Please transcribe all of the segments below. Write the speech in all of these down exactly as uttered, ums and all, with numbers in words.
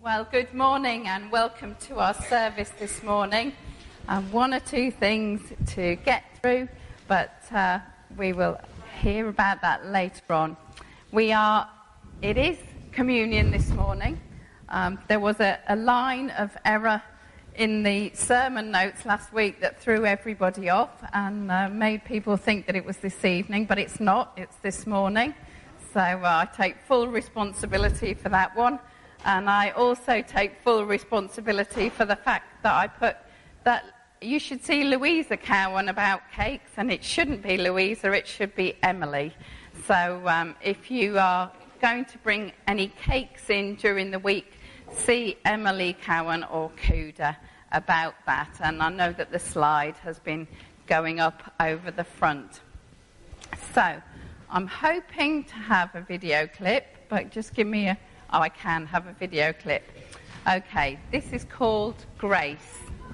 Well, good morning and welcome to our service this morning. Um, one or two things to get through, but uh, we will hear about that later on. We are, it is communion this morning. Um, there was a, a line of error in the sermon notes last week that threw everybody off and uh, made people think that it was this evening, but it's not, it's this morning. So uh, I take full responsibility for that one. And I also take full responsibility for the fact that I put that you should see Louisa Cowan about cakes, and it shouldn't be Louisa, it should be Emily. So um, if you are going to bring any cakes in during the week, see Emily Cowan or Cuda about that. And I know that the slide has been going up over the front. So I'm hoping to have a video clip, but just give me a... Oh, I can have a video clip. Okay, this is called Grace.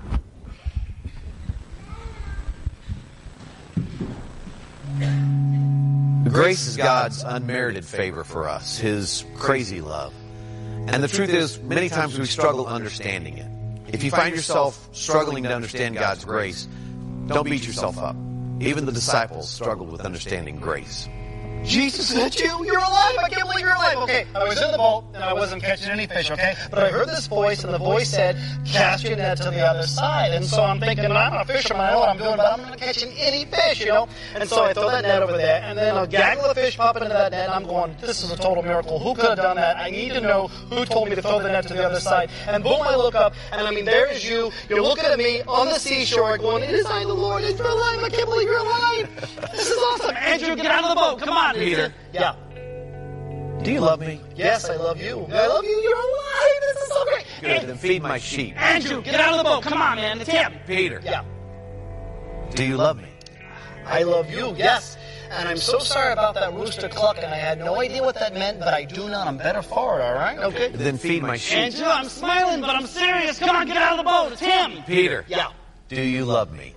Grace is God's unmerited favor for us, His crazy love. And the truth is, many times we struggle understanding it. If you find yourself struggling to understand God's grace, don't beat yourself up. Even the disciples struggled with understanding grace. Jesus, is that you? You're alive! I can't believe you're alive! Okay, I was in the boat, and I wasn't catching any fish, okay? But I heard this voice, and the voice said, cast your net to the other side. And so I'm thinking, I'm not a fisherman, I know what I'm doing, but I'm not catching any fish, you know? And so I throw that net over there, and then a gaggle of fish pop into that net, and I'm going, this is a total miracle. Who could have done that? I need to know who told me to throw the net to the other side. And boom, I look up, and I mean, there is you. You're looking at me on the seashore, going, it is I, the Lord, and you're alive. I can't believe you're alive. This is awesome. Andrew, get out of the boat. Come on. Peter. Yeah. Do you love me? Yes, I love you. I love you. You're alive. This is so great. Good. And, then feed my sheep. Andrew, get out of the boat. Come on, man. It's him. Peter. Yeah. Do you love me? I love you. Yes. And I'm so sorry about that rooster cluck, and I had no idea what that meant, but I do now. I'm better for it, all right? Okay. Then feed my sheep. Andrew, I'm smiling, but I'm serious. Come on, get out of the boat. It's him. Peter. Yeah. Do you love me?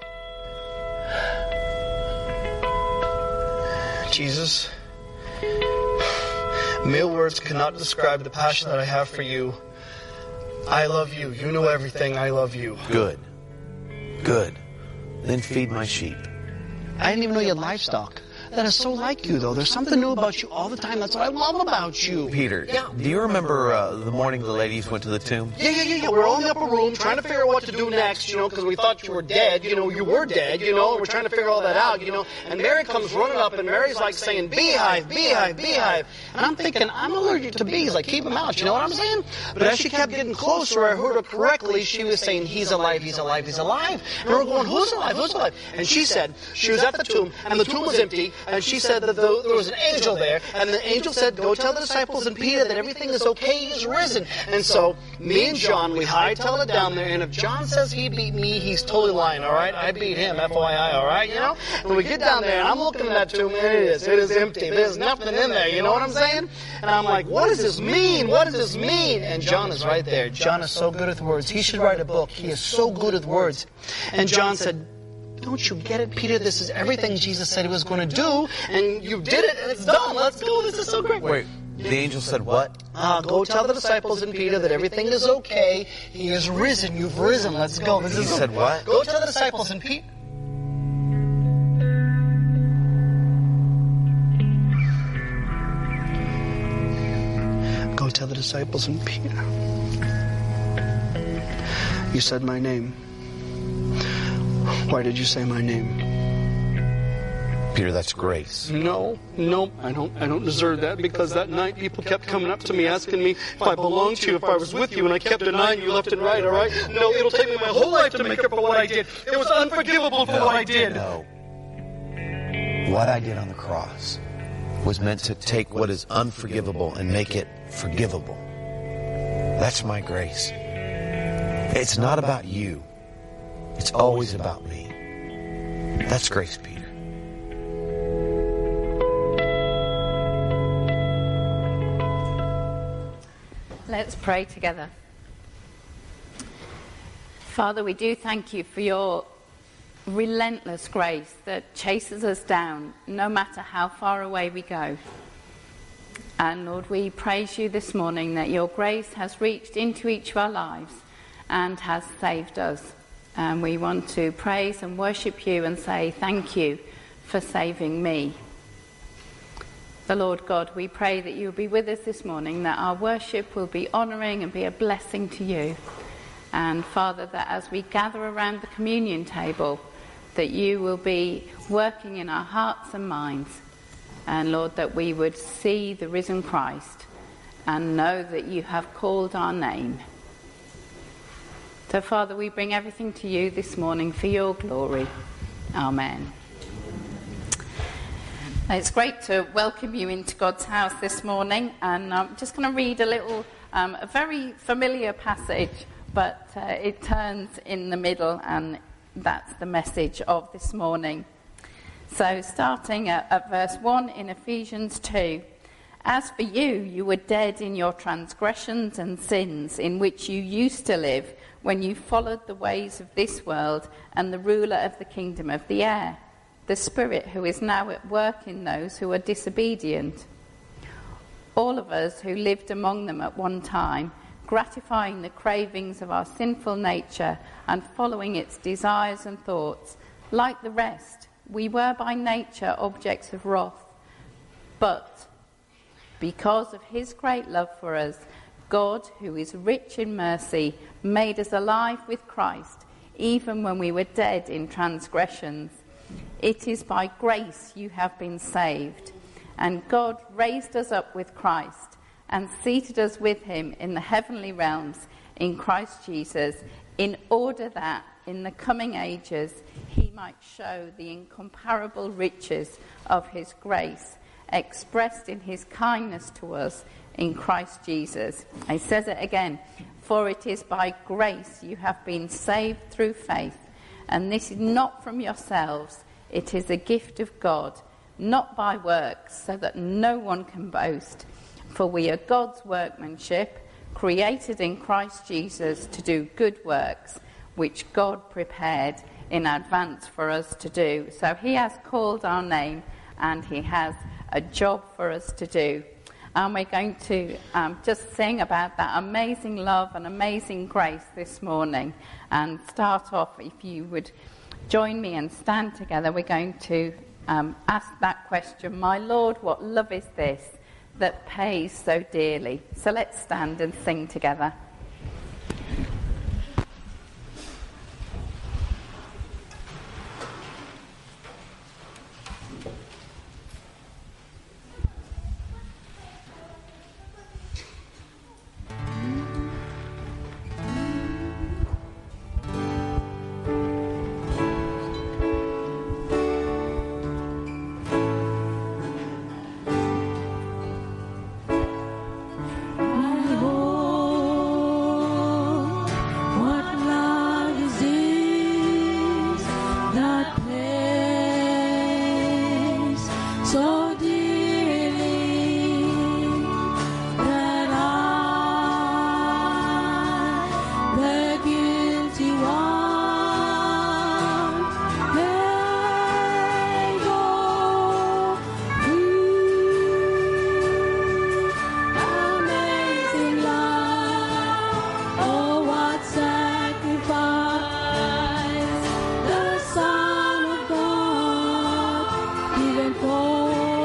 Jesus, mere words cannot describe the passion that I have for you. I love you. You know everything. I love you. Good. Good. Then feed my sheep. I didn't even know you had livestock. That is so like you, though. There's something new about you all the time. That's what I love about you. Peter, yeah. Do you remember uh, the morning the ladies went to the tomb? Yeah, yeah, yeah, yeah. We were all in the upper room trying to figure out what to do next, you know, because we thought you were dead. You know, you were dead, you know, and we're trying to figure all that out, you know. And Mary comes running up, and Mary's like saying, beehive, beehive, beehive. And I'm thinking, I'm allergic to bees. Like, keep them out, you know what I'm saying? But as she kept getting closer, I heard her correctly. She was saying, he's alive, he's alive, he's alive. And we're going, who's alive, who's alive? And she said, she was at the tomb, and the tomb was empty, and she said that the, there was an angel there, and the angel said, go tell the disciples and Peter that everything is okay, he's risen. And so, me and John, we hightailed it down there, and if John says he beat me, he's totally lying, all right? I beat him, F Y I, all right, you know? And we get down there, and I'm looking at that tomb, and it is, it is empty. There's nothing in there, you know what I'm saying? And I'm like, what does this mean? What does this mean? And John is right there. John is so good with words. He should write a book. He is so good with words. And John said, don't you get it, Peter? This is everything Jesus said he was going to do, and you did it, and it's done. Let's go. This is so great. Wait, the angel said what? Uh, go tell the disciples and Peter that everything is okay. He is risen. You've risen. Let's go. This he is said what? Go tell the disciples and Peter. Go tell the disciples and Peter. You said my name. Why did you say my name? Peter, that's grace. No, no, I don't I don't deserve that, because that night people kept coming up to me asking me if I belonged to you, if I was with you, and I kept denying you left and right, all right? No, it'll take me my whole life to make up for what I did. It was unforgivable for no, what I did. No. What I did on the cross was meant to take what is unforgivable and make it forgivable. That's my grace. It's not about you. It's always about me. That's grace, Peter. Let's pray together. Father, we do thank you for your relentless grace that chases us down no matter how far away we go. And Lord, we praise you this morning that your grace has reached into each of our lives and has saved us. And we want to praise and worship you and say thank you for saving me. The Lord God, we pray that you will be with us this morning, that our worship will be honouring and be a blessing to you. And Father, that as we gather around the communion table, that you will be working in our hearts and minds. And Lord, that we would see the risen Christ and know that you have called our name. So Father, we bring everything to you this morning for your glory. Amen. It's great to welcome you into God's house this morning, and I'm just going to read a little, um, a very familiar passage, but uh, it turns in the middle, and that's the message of this morning. So starting at, at verse one in Ephesians two, "As for you, you were dead in your transgressions and sins in which you used to live when you followed the ways of this world and the ruler of the kingdom of the air, the Spirit who is now at work in those who are disobedient. All of us who lived among them at one time, gratifying the cravings of our sinful nature and following its desires and thoughts, like the rest, we were by nature objects of wrath. But because of his great love for us, God, who is rich in mercy, made us alive with Christ, even when we were dead in transgressions. It is by grace you have been saved. And God raised us up with Christ and seated us with him in the heavenly realms in Christ Jesus, in order that in the coming ages he might show the incomparable riches of his grace, expressed in his kindness to us in Christ Jesus." He says it again, "For it is by grace you have been saved through faith, and this is not from yourselves, it is a gift of God, not by works, so that no one can boast. For we are God's workmanship, created in Christ Jesus to do good works, which God prepared in advance for us to do." So he has called our name, and he has a job for us to do. And we're going to um, just sing about that amazing love and amazing grace this morning, and start off, if you would join me and stand together, we're going to um, ask that question, "My Lord, what love is this that pays so dearly?" So let's stand and sing together. For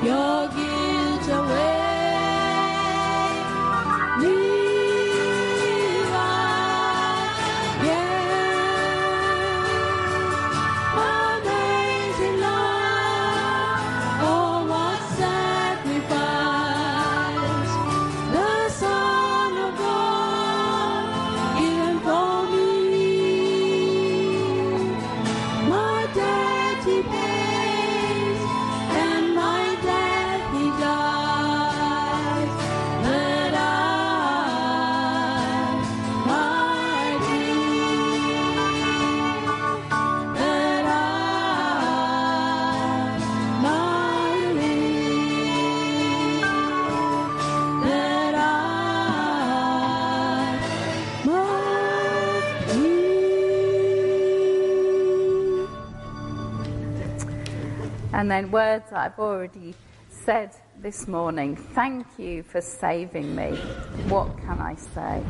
your guilt away. And then words I've already said this morning. Thank you for saving me. What can I say?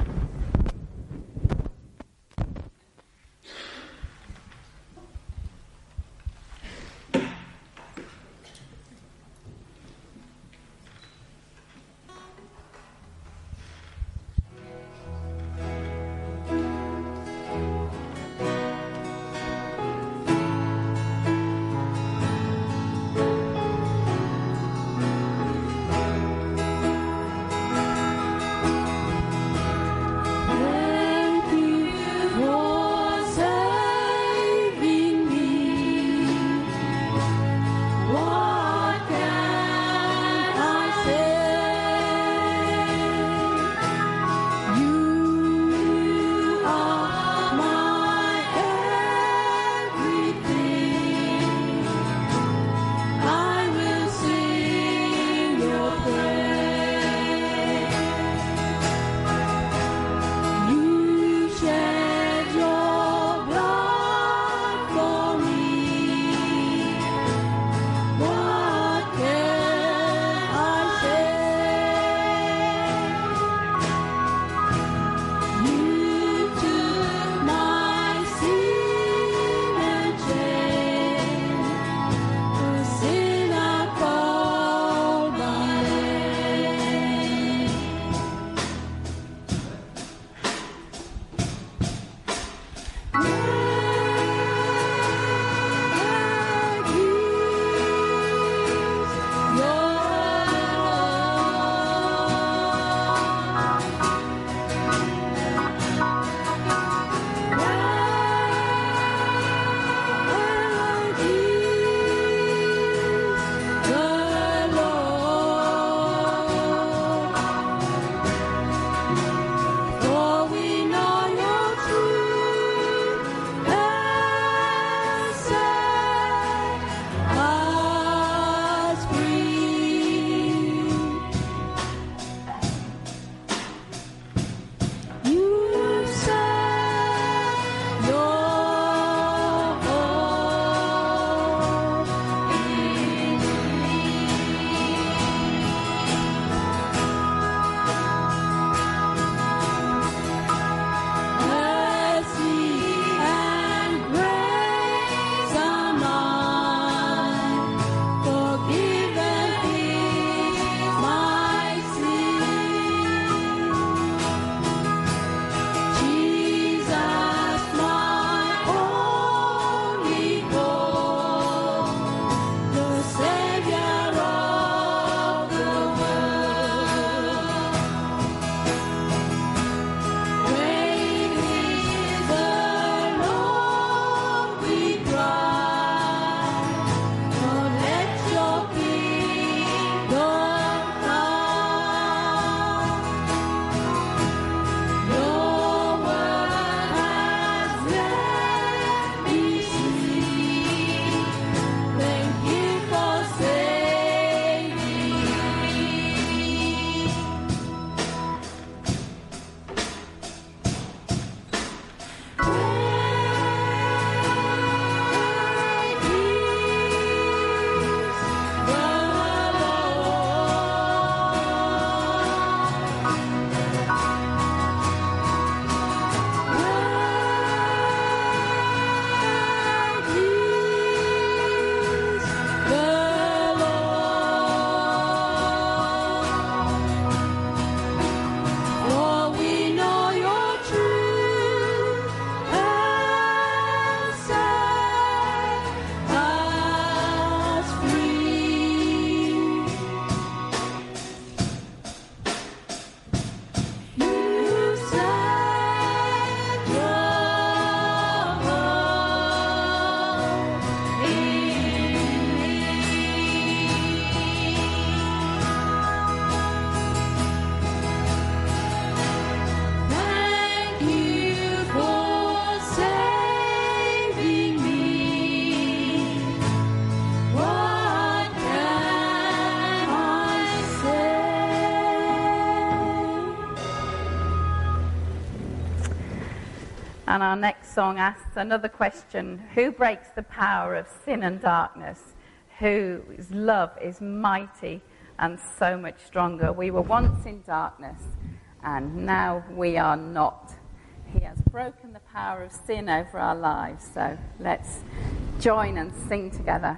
And our next song asks another question: who breaks the power of sin and darkness? Whose love is mighty and so much stronger? We were once in darkness, and now we are not. He has broken the power of sin over our lives. So let's join and sing together.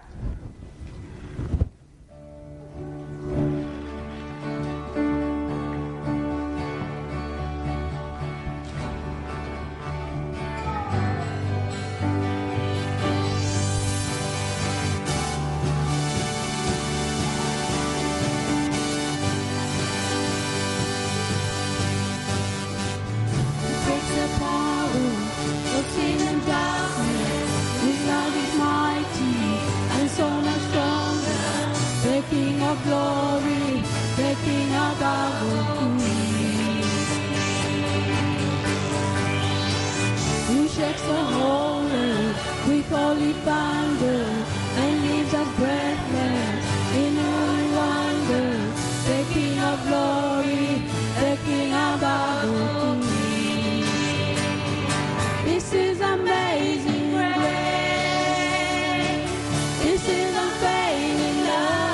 Glory, the King above all kings, who shakes the whole earth with holy thunder and leaves us breathless in holy wonder. The King of glory, the King above all kings. This is amazing grace. This is unfailing love.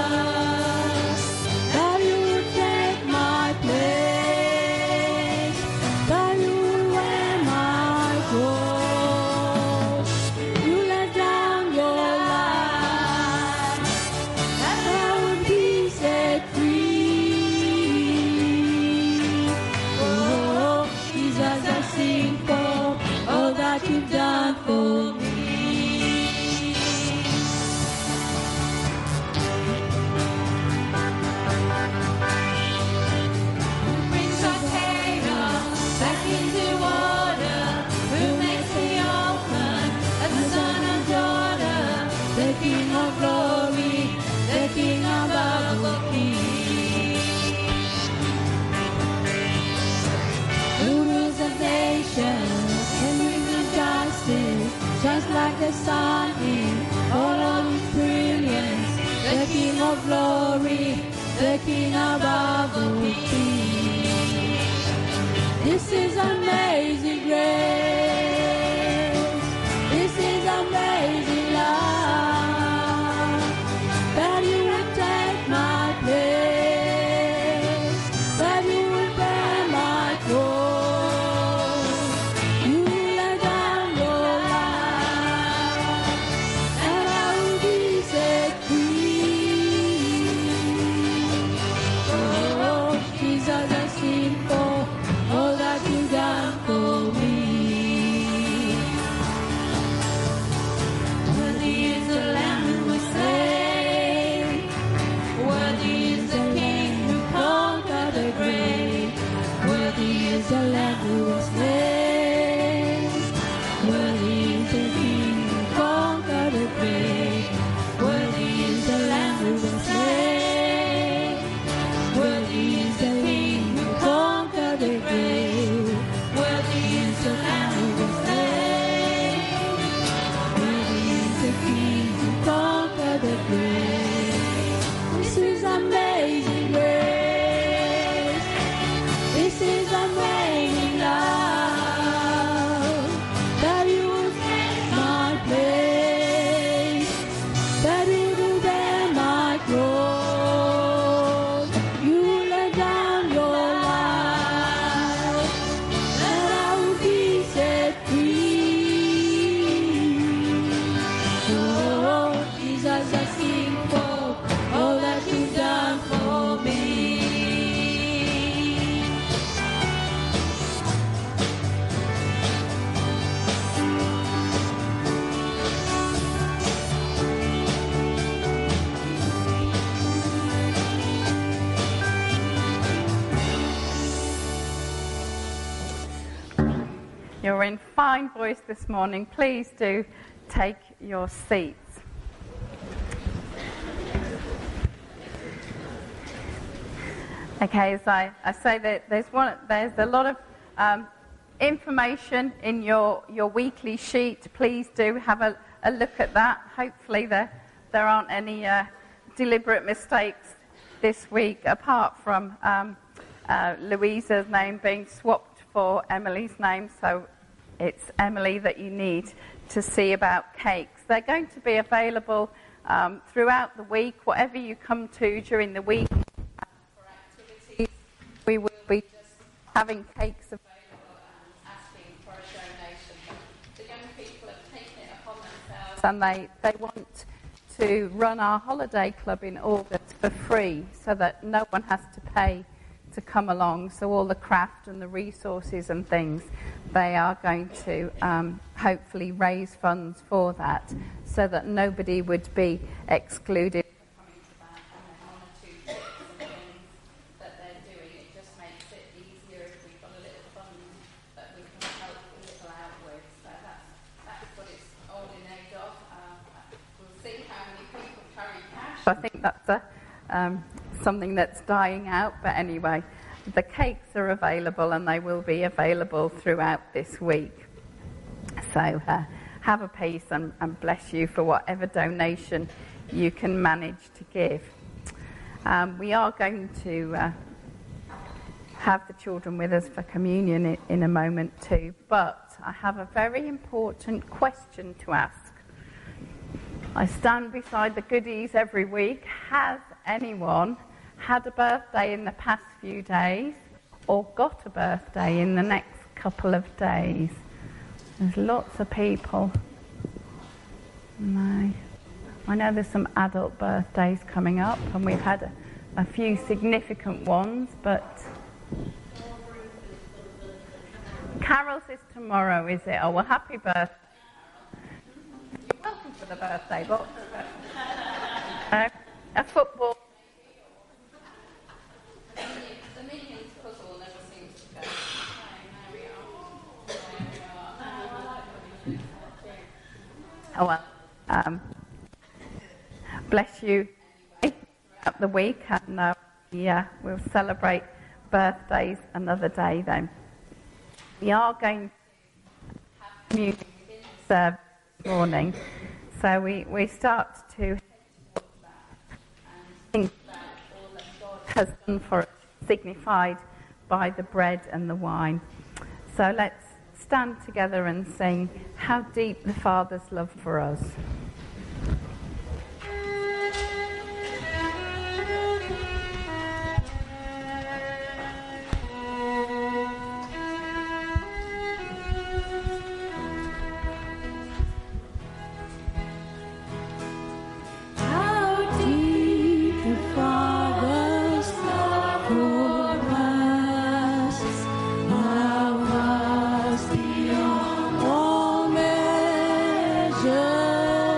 You've done for me. Who brings our chaos back into order? Who makes the open as the son of Jordan? The King of glory, the King above all kings. Who rules the nations? Just like the sun in all of its brilliance, the King of glory, the King above all kings. This is amazing grace. This is amazing love. That you would take my place, that you would bear my cross. The Lamb who was slain, worthy is the King who conquered the grave. Worthy is the Lamb who was slain, worthy is the King who conquered the grave. Worthy is the Lamb who was slain, worthy is the King who conquered the grave. This is amazing grace. This is amazing love, that you will take my place, that you will bear my cross. You lay down your life, that I will be set free. Oh, Jesus, I sing for all that you've done for me. You're in fine voice this morning. Please do take your seats. Okay, as I, I say, that there's one, there's a lot of um, information in your, your weekly sheet. Please do have a, a look at that. Hopefully there, there aren't any uh, deliberate mistakes this week, apart from um, uh, Louisa's name being swapped for Emily's name. So it's Emily that you need to see about cakes. They're going to be available um, throughout the week, whatever you come to during the week for activities. We will be just having cakes available and asking for a donation. The young people have taken it upon themselves and they, they want to run our holiday club in August for free so that no one has to pay to come along. So all the craft and the resources and things, they are going to um, hopefully raise funds for that so that nobody would be excluded from coming to that. And then one or two tips and things that they're doing, it just makes it easier if we've got a little fund that we can help a little out with. So that's, that's what it's all in aid of. Uh, we'll see how many people carry cash. I think that's a um, something that's dying out, but anyway, the cakes are available and they will be available throughout this week. So uh, have a peace and, and bless you for whatever donation you can manage to give. Um, we are going to uh, have the children with us for communion in, in a moment too, but I have a very important question to ask. I stand beside the goodies every week. Has anyone had a birthday in the past few days or got a birthday in the next couple of days? There's lots of people. No. I know there's some adult birthdays coming up and we've had a, a few significant ones, but Carol's is tomorrow, is it? Oh, well, happy birthday. You're welcome for the birthday box. Uh, a football. The Minions puzzle never seems to go. Oh well. Um, bless you throughout the week, and uh, yeah, we'll celebrate birthdays another day then. We are going to have communion in the service this morning, so we, we start to think about all that God has done for us, signified by the bread and the wine. So let's stand together and sing How Deep the Father's Love for Us. How deep the Father's love for us, how vast beyond all measure.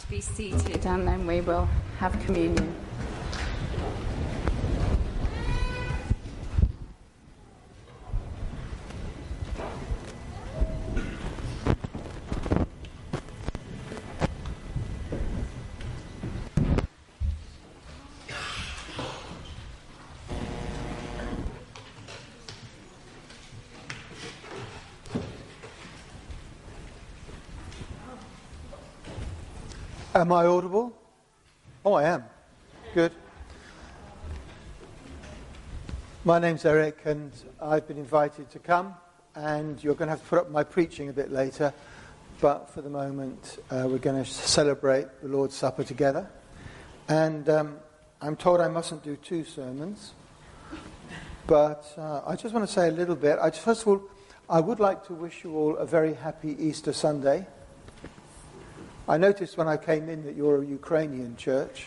be seated and then we will have communion. Am I audible? Oh, I am. Good. My name's Eric, and I've been invited to come, and you're going to have to put up my preaching a bit later, but for the moment, uh, we're going to celebrate the Lord's Supper together. And um, I'm told I mustn't do two sermons, but uh, I just want to say a little bit. I just, first of all, I would like to wish you all a very happy Easter Sunday. I noticed when I came in that you're a Ukrainian church.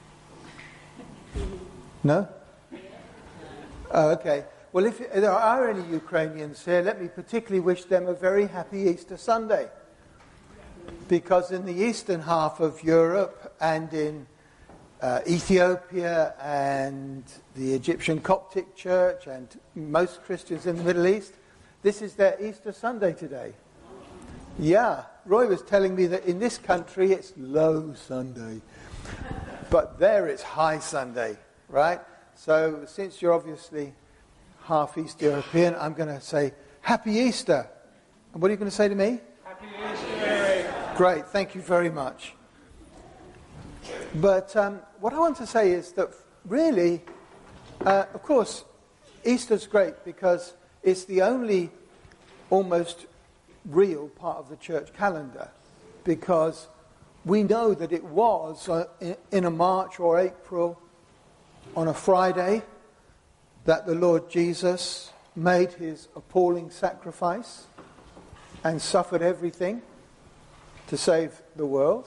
No? Oh, okay. Well, if there are any Ukrainians here, let me particularly wish them a very happy Easter Sunday. Because in the eastern half of Europe and in uh, Ethiopia and the Egyptian Coptic Church and most Christians in the Middle East, this is their Easter Sunday today. Yeah, Roy was telling me that in this country it's low Sunday, but there it's high Sunday, right? So since you're obviously half East European, I'm going to say Happy Easter. And what are you going to say to me? Happy Easter. Great, thank you very much. But um, what I want to say is that really, uh, of course, Easter's great because it's the only almost real part of the church calendar, because we know that it was uh, in, in a March or April on a Friday that the Lord Jesus made his appalling sacrifice and suffered everything to save the world.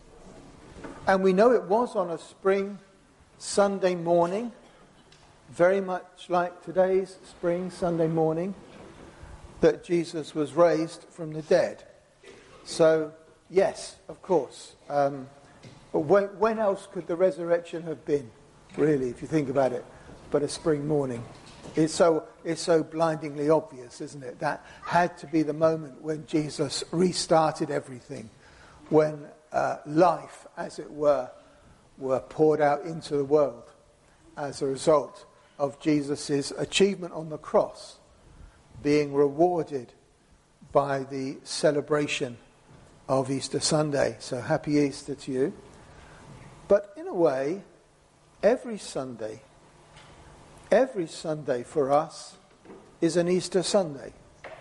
And we know it was on a spring Sunday morning, very much like today's spring Sunday morning, that Jesus was raised from the dead. So, yes, of course. Um, but when, when else could the resurrection have been, really, if you think about it, but a spring morning? It's so, it's so blindingly obvious, isn't it? That had to be the moment when Jesus restarted everything, when uh, life, as it were, were poured out into the world as a result of Jesus' achievement on the cross, being rewarded by the celebration of Easter Sunday. So happy Easter to you. But in a way, every Sunday, every Sunday for us is an Easter Sunday.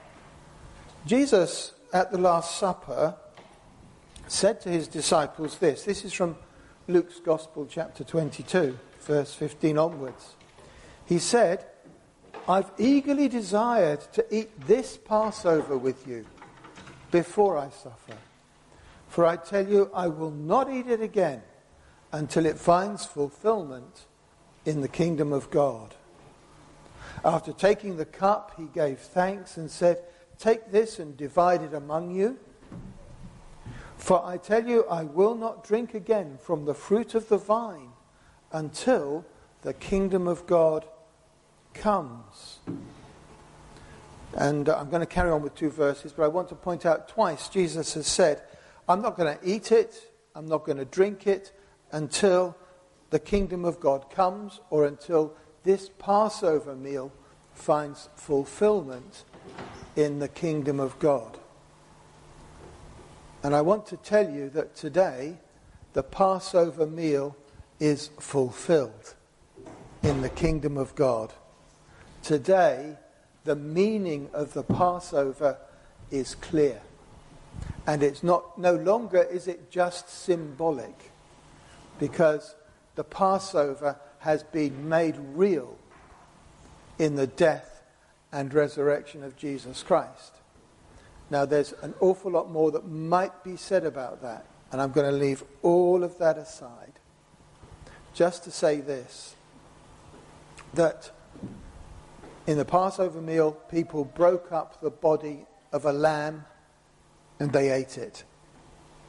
Jesus, at the Last Supper, said to his disciples this. This is from Luke's Gospel, chapter twenty-two, verse fifteen onwards. He said, I've eagerly desired to eat this Passover with you before I suffer. For I tell you, I will not eat it again until it finds fulfillment in the kingdom of God. After taking the cup, he gave thanks and said, take this and divide it among you. For I tell you, I will not drink again from the fruit of the vine until the kingdom of God comes. And uh, I'm going to carry on with two verses, but I want to point out twice Jesus has said, I'm not going to eat it, I'm not going to drink it until the kingdom of God comes, or until this Passover meal finds fulfillment in the kingdom of God. And I want to tell you that today the Passover meal is fulfilled in the kingdom of God. Today, the meaning of the Passover is clear. And it's not, no longer is it just symbolic, because the Passover has been made real in the death and resurrection of Jesus Christ. Now, there's an awful lot more that might be said about that, and I'm going to leave all of that aside just to say this, that in the Passover meal, people broke up the body of a lamb and they ate it.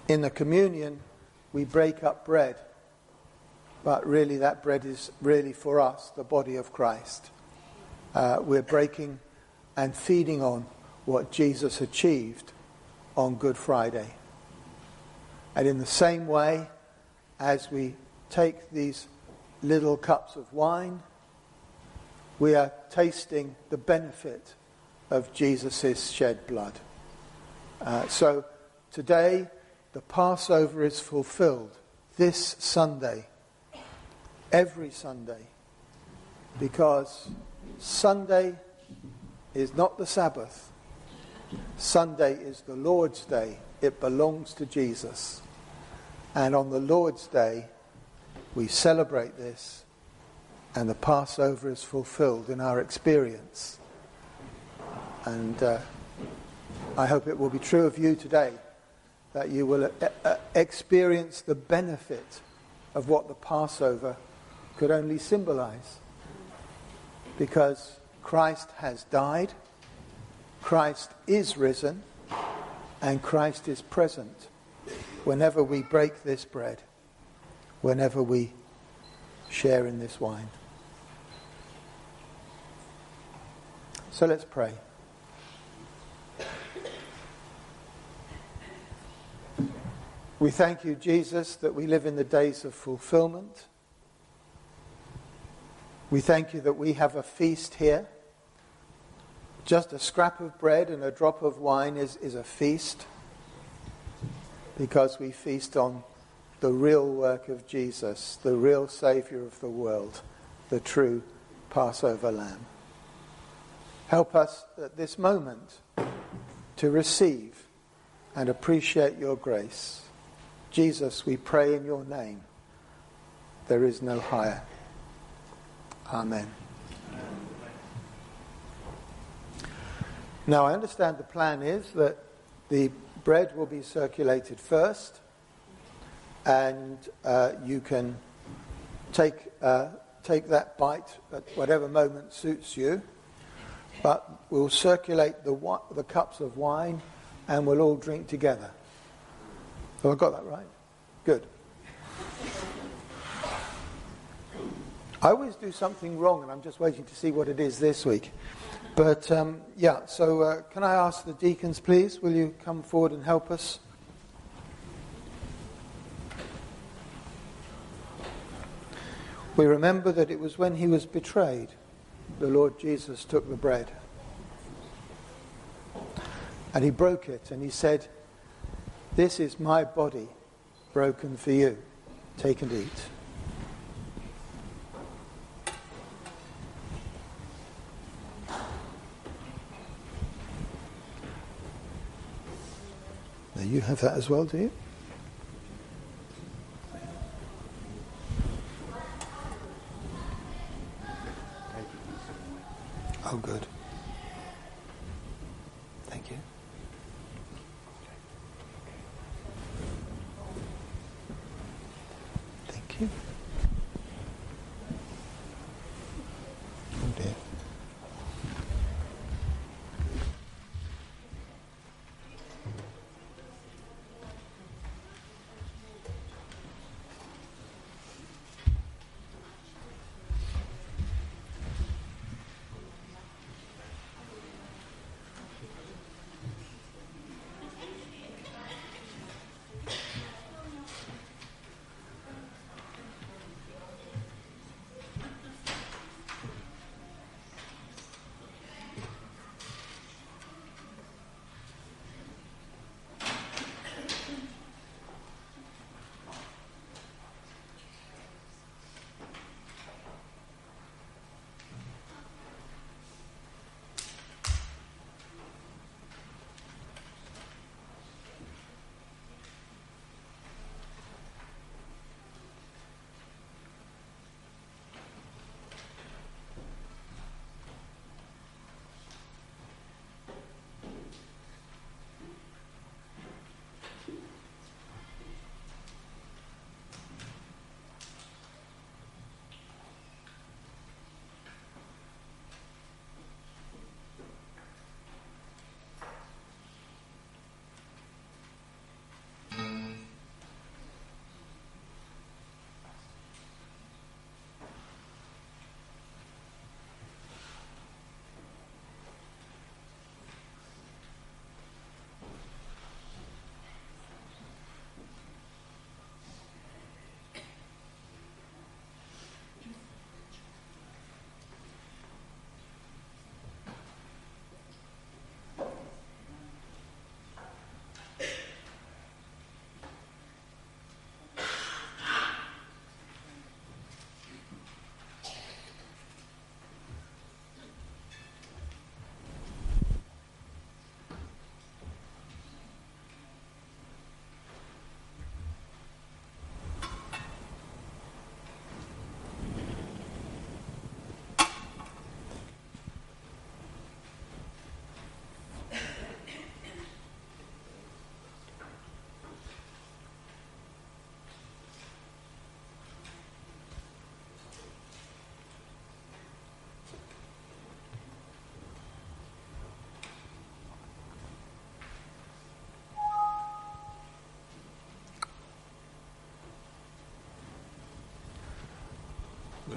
In the communion, we break up bread, but really that bread is really for us, the body of Christ. Uh, we're breaking and feeding on what Jesus achieved on Good Friday. And in the same way, as we take these little cups of wine, we are tasting the benefit of Jesus' shed blood. Uh, so today, the Passover is fulfilled this Sunday, every Sunday, because Sunday is not the Sabbath. Sunday is the Lord's Day. It belongs to Jesus. And on the Lord's Day, we celebrate this, and the Passover is fulfilled in our experience. And uh, I hope it will be true of you today, that you will uh, experience the benefit of what the Passover could only symbolize. Because Christ has died, Christ is risen, and Christ is present whenever we break this bread, whenever we share in this wine. So let's pray. We thank you, Jesus, that we live in the days of fulfillment. We thank you that we have a feast here. Just a scrap of bread and a drop of wine is, is a feast, because we feast on the real work of Jesus, the real Saviour of the world, the true Passover Lamb. Help us at this moment to receive and appreciate your grace. Jesus, we pray in your name. There is no higher. Amen. Now, I understand the plan is that the bread will be circulated first, and uh, you can take uh, take that bite at whatever moment suits you. But we'll circulate the wa- the cups of wine, and we'll all drink together. Have I got that right? Good. I always do something wrong, and I'm just waiting to see what it is this week. But, um, yeah, so uh, can I ask the deacons, please? Will you come forward and help us? We remember that it was when he was betrayed, the Lord Jesus took the bread. And he broke it, and he said, "This is my body broken for you. Take and eat." Now you have that as well, do you? Oh, good. Thank you. Thank you. Oh dear.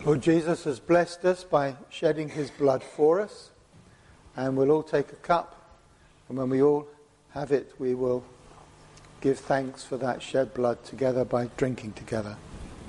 Lord Jesus has blessed us by shedding his blood for us, and we'll all take a cup, and when we all have it, we will give thanks for that shed blood together by drinking together.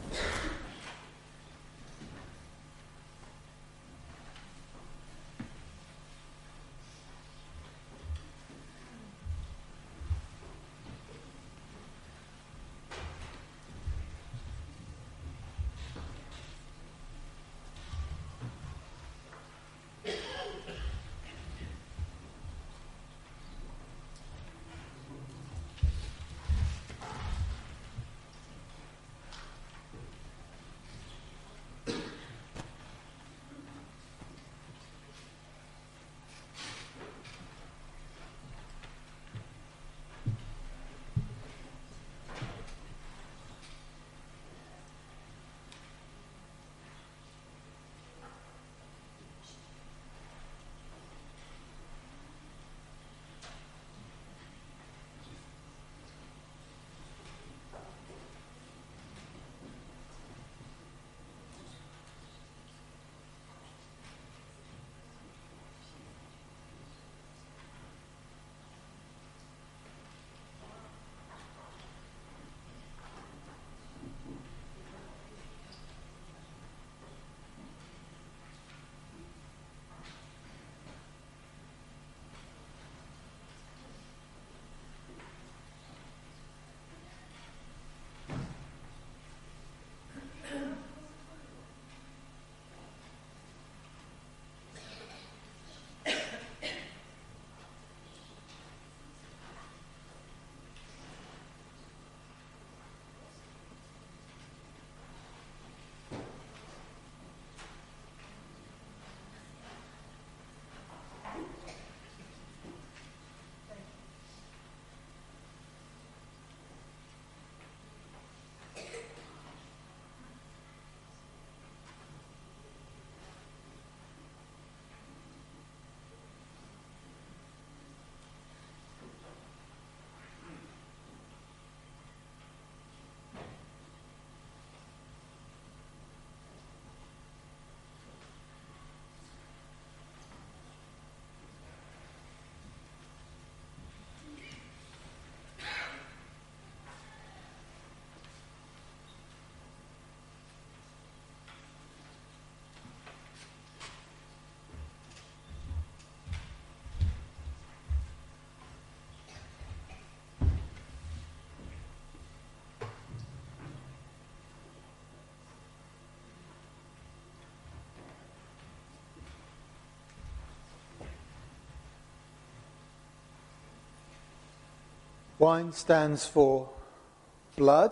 Wine stands for blood,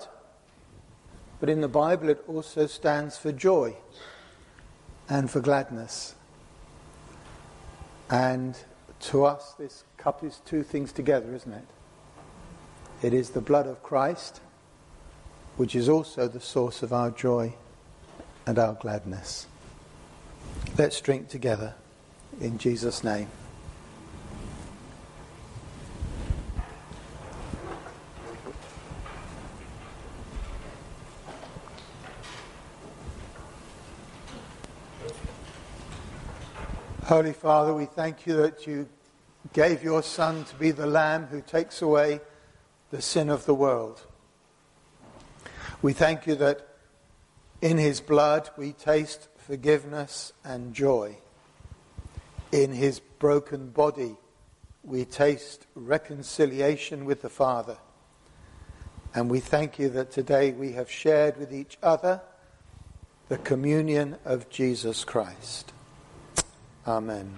but in the Bible it also stands for joy and for gladness. And to us this cup is two things together, isn't it? It is the blood of Christ, which is also the source of our joy and our gladness. Let's drink together in Jesus' name. Holy Father, we thank you that you gave your Son to be the Lamb who takes away the sin of the world. We thank you that in his blood we taste forgiveness and joy. In his broken body we taste reconciliation with the Father. And we thank you that today we have shared with each other the communion of Jesus Christ. Amen.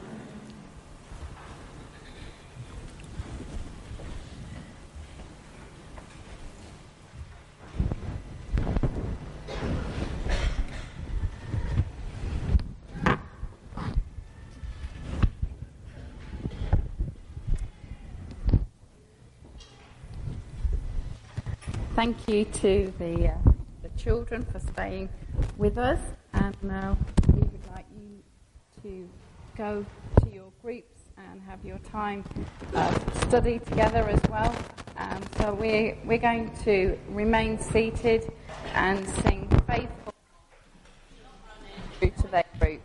Thank you to the uh, the children for staying with us, and now we would like you to go to your groups and have your time uh, study together as well. Um, so we're, we're going to remain seated and sing Faithful. their groups.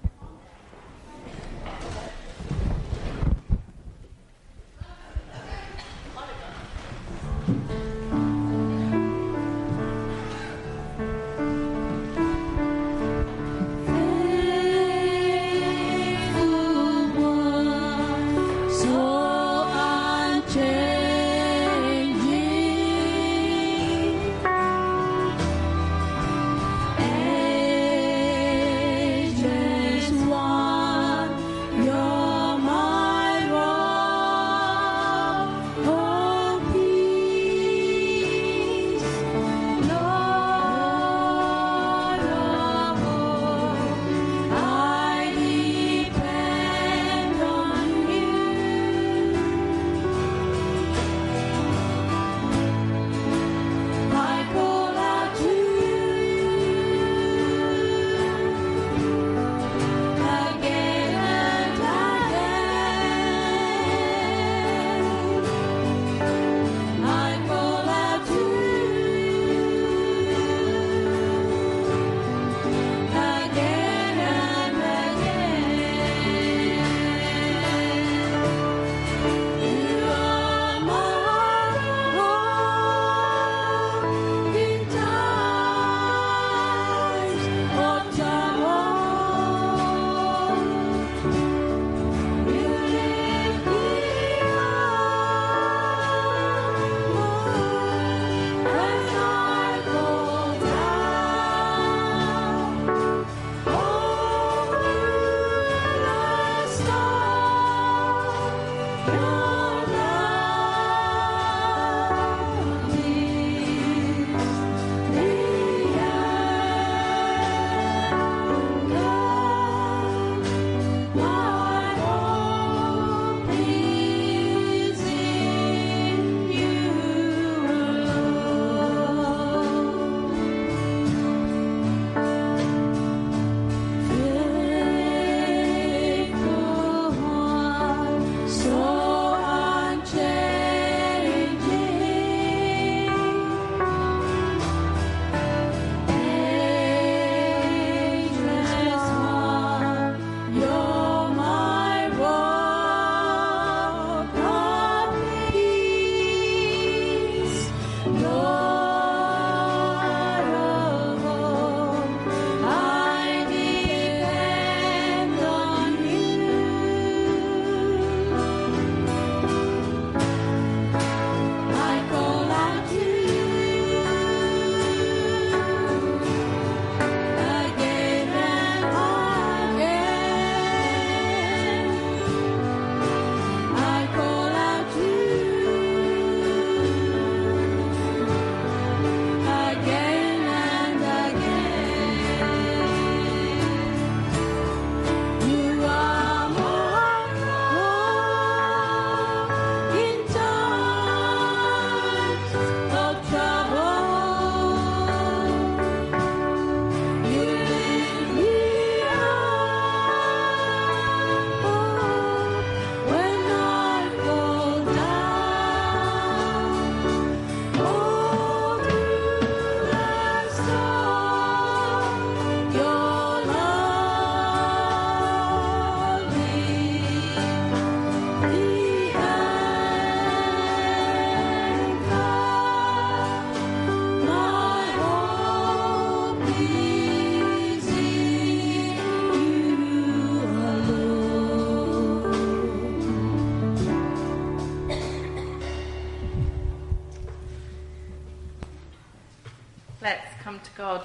Come to God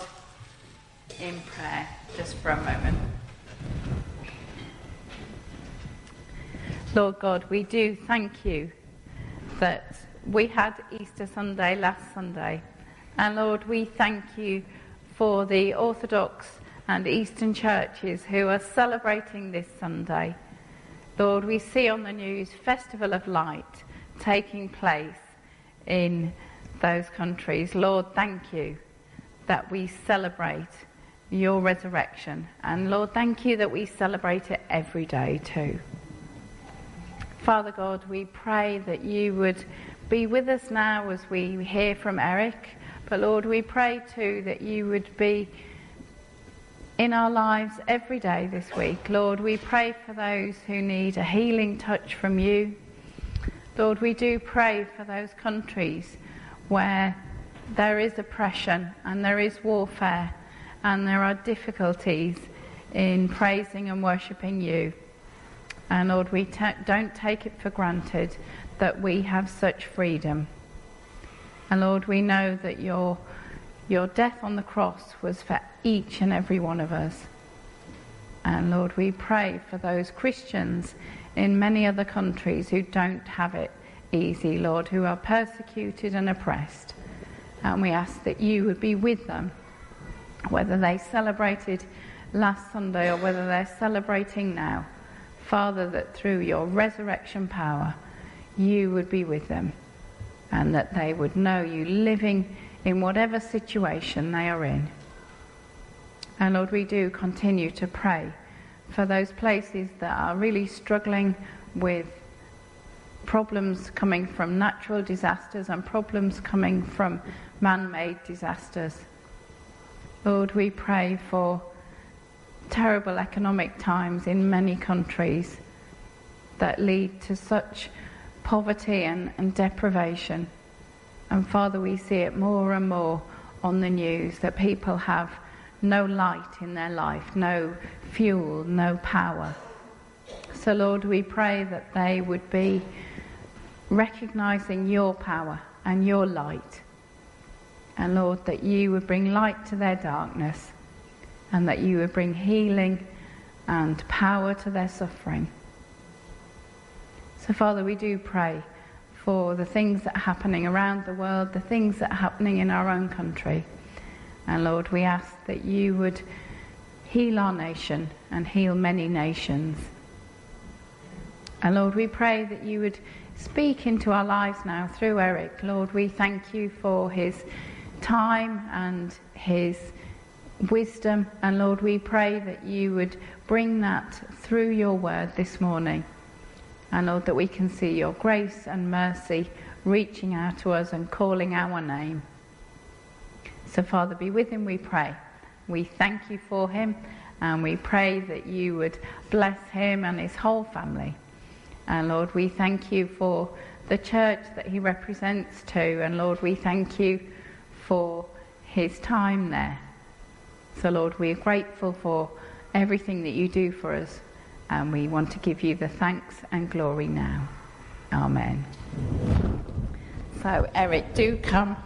in prayer just for a moment. Lord God, we do thank you that we had Easter Sunday last Sunday. And Lord, we thank you for the Orthodox and Eastern churches who are celebrating this Sunday. Lord, we see on the news Festival of Light taking place in those countries. Lord, thank you that we celebrate your resurrection. And Lord, thank you that we celebrate it every day too. Father God, we pray that you would be with us now as we hear from Eric. But Lord, we pray too that you would be in our lives every day this week. Lord, we pray for those who need a healing touch from you. Lord, we do pray for those countries where there is oppression and there is warfare and there are difficulties in praising and worshipping you. And Lord, we ta- don't take it for granted that we have such freedom. And Lord, we know that your your death on the cross was for each and every one of us. And Lord, we pray for those Christians in many other countries who don't have it easy, Lord, who are persecuted and oppressed. And we ask that you would be with them, whether they celebrated last Sunday or whether they're celebrating now. Father, that through your resurrection power, you would be with them, and that they would know you living in whatever situation they are in. And Lord, we do continue to pray for those places that are really struggling with problems coming from natural disasters and problems coming from man-made disasters. Lord, we pray for terrible economic times in many countries that lead to such poverty and, and deprivation. And Father, we see it more and more on the news, that people have no light in their life, no fuel, no power. So Lord, we pray that they would be recognizing your power and your light. And Lord, that you would bring light to their darkness, and that you would bring healing and power to their suffering. So Father, we do pray for the things that are happening around the world, the things that are happening in our own country. And Lord, we ask that you would heal our nation and heal many nations. And Lord, we pray that you would speak into our lives now through Eric. Lord, we thank you for his time and his wisdom. And Lord, we pray that you would bring that through your word this morning. And Lord, that we can see your grace and mercy reaching out to us and calling our name. So Father, be with him, we pray. We thank you for him, and we pray that you would bless him and his whole family. And Lord, we thank you for the church that he represents too. And Lord, we thank you for his time there. So Lord, we are grateful for everything that you do for us. And we want to give you the thanks and glory now. Amen. So, Eric, do come.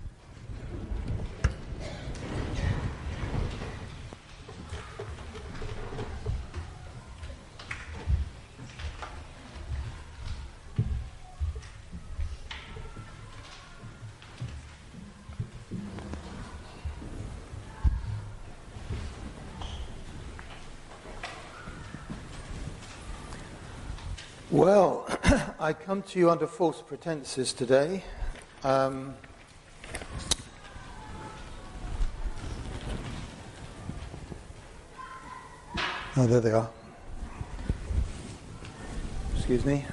Well, I come to you under false pretenses today. Um, oh, there they are. Excuse me.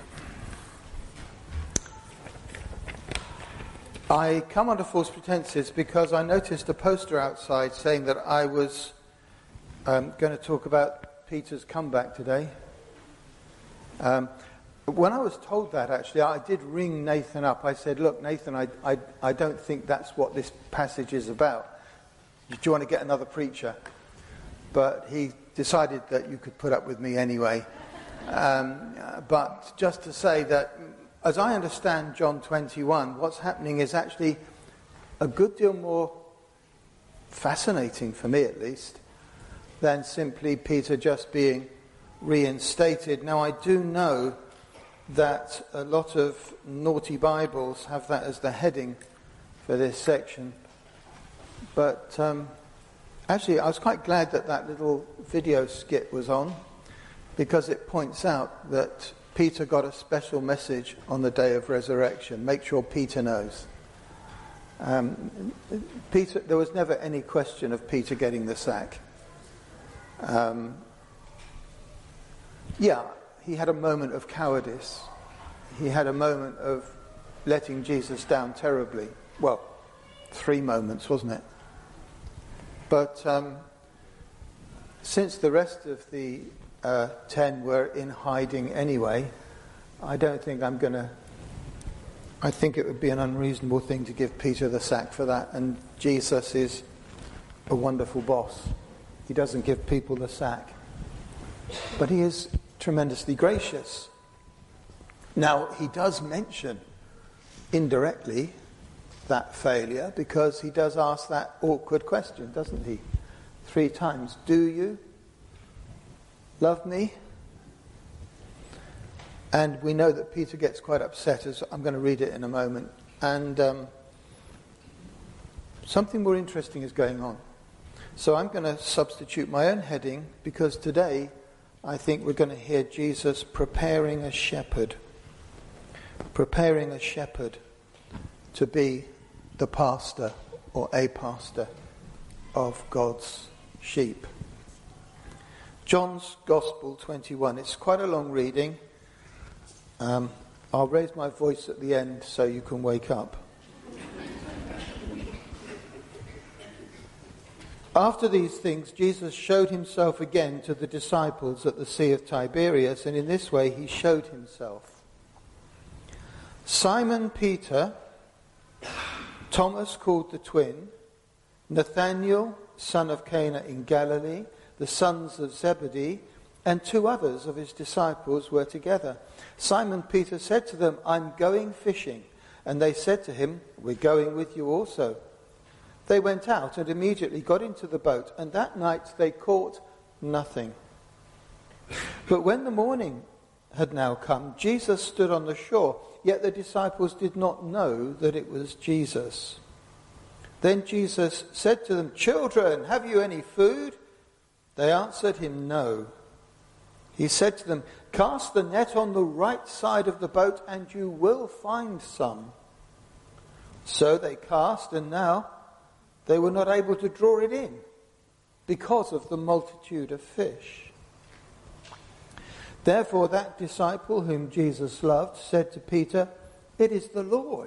I come under false pretenses because I noticed a poster outside saying that I was um, going to talk about Peter's comeback today. Um, when I was told that, actually, I did ring Nathan up. I said, look, Nathan, I, I, I don't think that's what this passage is about. Do you want to get another preacher? But he decided that you could put up with me anyway. Um, but just to say that, as I understand John twenty-one, what's happening is actually a good deal more fascinating, for me at least, than simply Peter just being reinstated. Now, I do know that a lot of naughty Bibles have that as the heading for this section. But um, actually, I was quite glad that that little video skit was on, because it points out that Peter got a special message on the day of resurrection. Make sure Peter knows. Um, Peter, there was never any question of Peter getting the sack. Um, yeah, he had a moment of cowardice. He had a moment of letting Jesus down terribly. Well, three moments, wasn't it? But um, since the rest of the uh, ten were in hiding anyway, I don't think I'm going to... I think it would be an unreasonable thing to give Peter the sack for that. And Jesus is a wonderful boss. He doesn't give people the sack. But he is tremendously gracious. Now, he does mention indirectly that failure because he does ask that awkward question, doesn't he? Three times. Do you love me? And we know that Peter gets quite upset, as I'm going to read it in a moment. And um, something more interesting is going on. So I'm going to substitute my own heading, because today I think we're going to hear Jesus preparing a shepherd. Preparing a shepherd to be the pastor or a pastor of God's sheep. John's Gospel twenty-one. It's quite a long reading. Um, I'll raise my voice at the end so you can wake up. After these things, Jesus showed himself again to the disciples at the Sea of Tiberias, and in this way he showed himself. Simon Peter, Thomas called the twin, Nathanael, son of Cana in Galilee, the sons of Zebedee, and two others of his disciples were together. Simon Peter said to them, I'm going fishing. And they said to him, we're going with you also. They went out and immediately got into the boat, and that night they caught nothing. But when the morning had now come, Jesus stood on the shore, yet the disciples did not know that it was Jesus. Then Jesus said to them, Children, have you any food? They answered him, No. He said to them, Cast the net on the right side of the boat and you will find some. So they cast, and now they were not able to draw it in because of the multitude of fish. Therefore that disciple whom Jesus loved said to Peter, It is the Lord.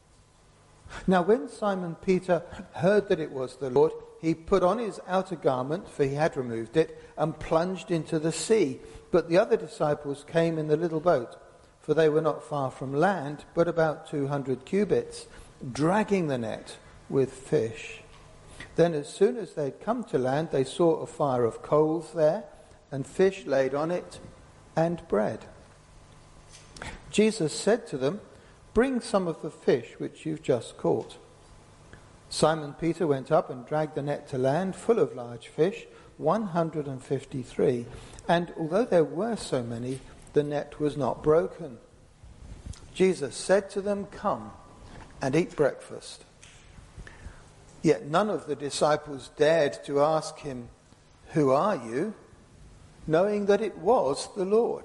Now when Simon Peter heard that it was the Lord, he put on his outer garment, for he had removed it, and plunged into the sea. But the other disciples came in the little boat, for they were not far from land, but about two hundred cubits, dragging the net with fish. Then as soon as they had come to land, they saw a fire of coals there, and fish laid on it, and bread. Jesus said to them, Bring some of the fish which you've just caught. Simon Peter went up and dragged the net to land, full of large fish, one hundred fifty-three. And although there were so many, the net was not broken. Jesus said to them, Come and eat breakfast. Yet none of the disciples dared to ask him, Who are you? Knowing that it was the Lord.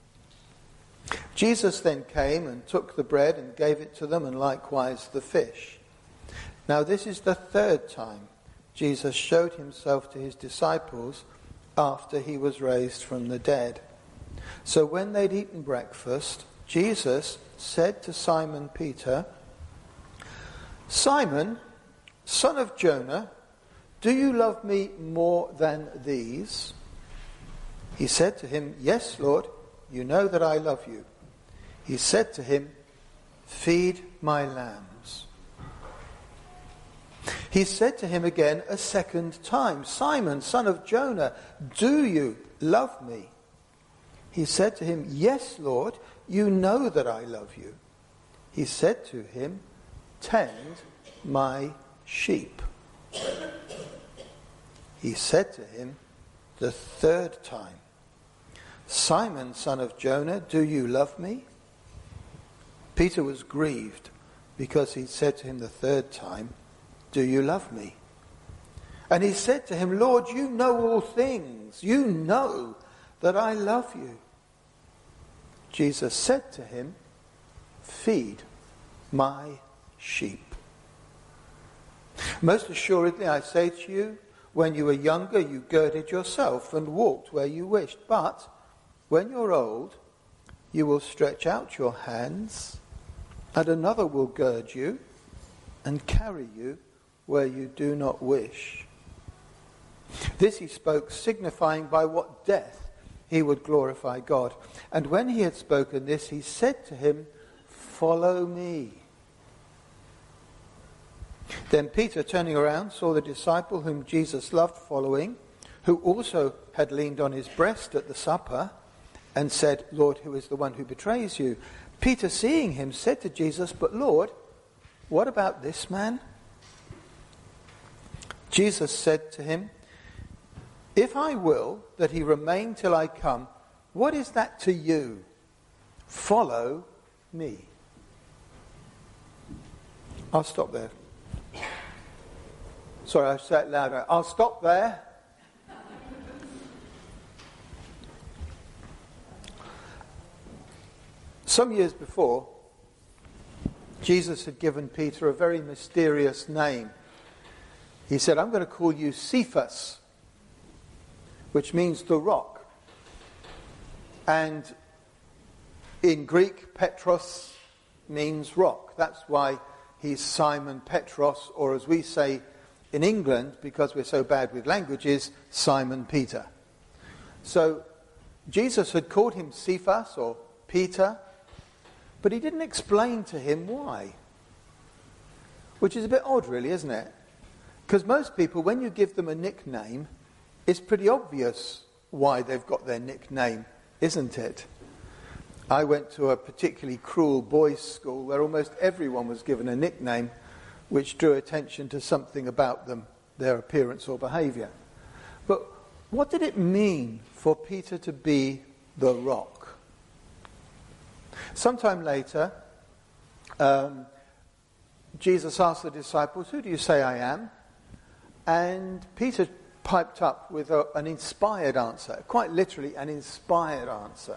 Jesus then came and took the bread and gave it to them, and likewise the fish. Now this is the third time Jesus showed himself to his disciples after he was raised from the dead. So when they'd eaten breakfast, Jesus said to Simon Peter, Simon, son of Jonah, do you love me more than these? He said to him, Yes, Lord, you know that I love you. He said to him, Feed my lambs. He said to him again a second time, Simon, son of Jonah, do you love me? He said to him, Yes, Lord, you know that I love you. He said to him, Tend my sheep. He said to him the third time, Simon, son of Jonah, do you love me? Peter was grieved because he said to him the third time, Do you love me? And he said to him, Lord, you know all things. You know that I love you. Jesus said to him, Feed my sheep. Most assuredly, I say to you, when you were younger, you girded yourself and walked where you wished. But when you're old, you will stretch out your hands, and another will gird you and carry you where you do not wish. This he spoke, signifying by what death he would glorify God. And when he had spoken this, he said to him, "Follow me." Then Peter, turning around, saw the disciple whom Jesus loved following, who also had leaned on his breast at the supper, and said, "Lord, who is the one who betrays you?" Peter, seeing him, said to Jesus, "But Lord, what about this man?" Jesus said to him, "If I will that he remain till I come, what is that to you? Follow me." I'll stop there. Sorry, I said it louder. I'll stop there. Some years before, Jesus had given Peter a very mysterious name. He said, "I'm going to call you Cephas," which means the rock. And in Greek, Petros means rock. That's why he's Simon Petros, or as we say in England, because we're so bad with languages, Simon Peter. So Jesus had called him Cephas, or Peter, but he didn't explain to him why. Which is a bit odd, really, isn't it? Because most people, when you give them a nickname, it's pretty obvious why they've got their nickname, isn't it? I went to a particularly cruel boys' school where almost everyone was given a nickname which drew attention to something about them, their appearance or behaviour. But what did it mean for Peter to be the rock? Sometime later, um, Jesus asked the disciples, "Who do you say I am?" And Peter piped up with a, an inspired answer, quite literally an inspired answer.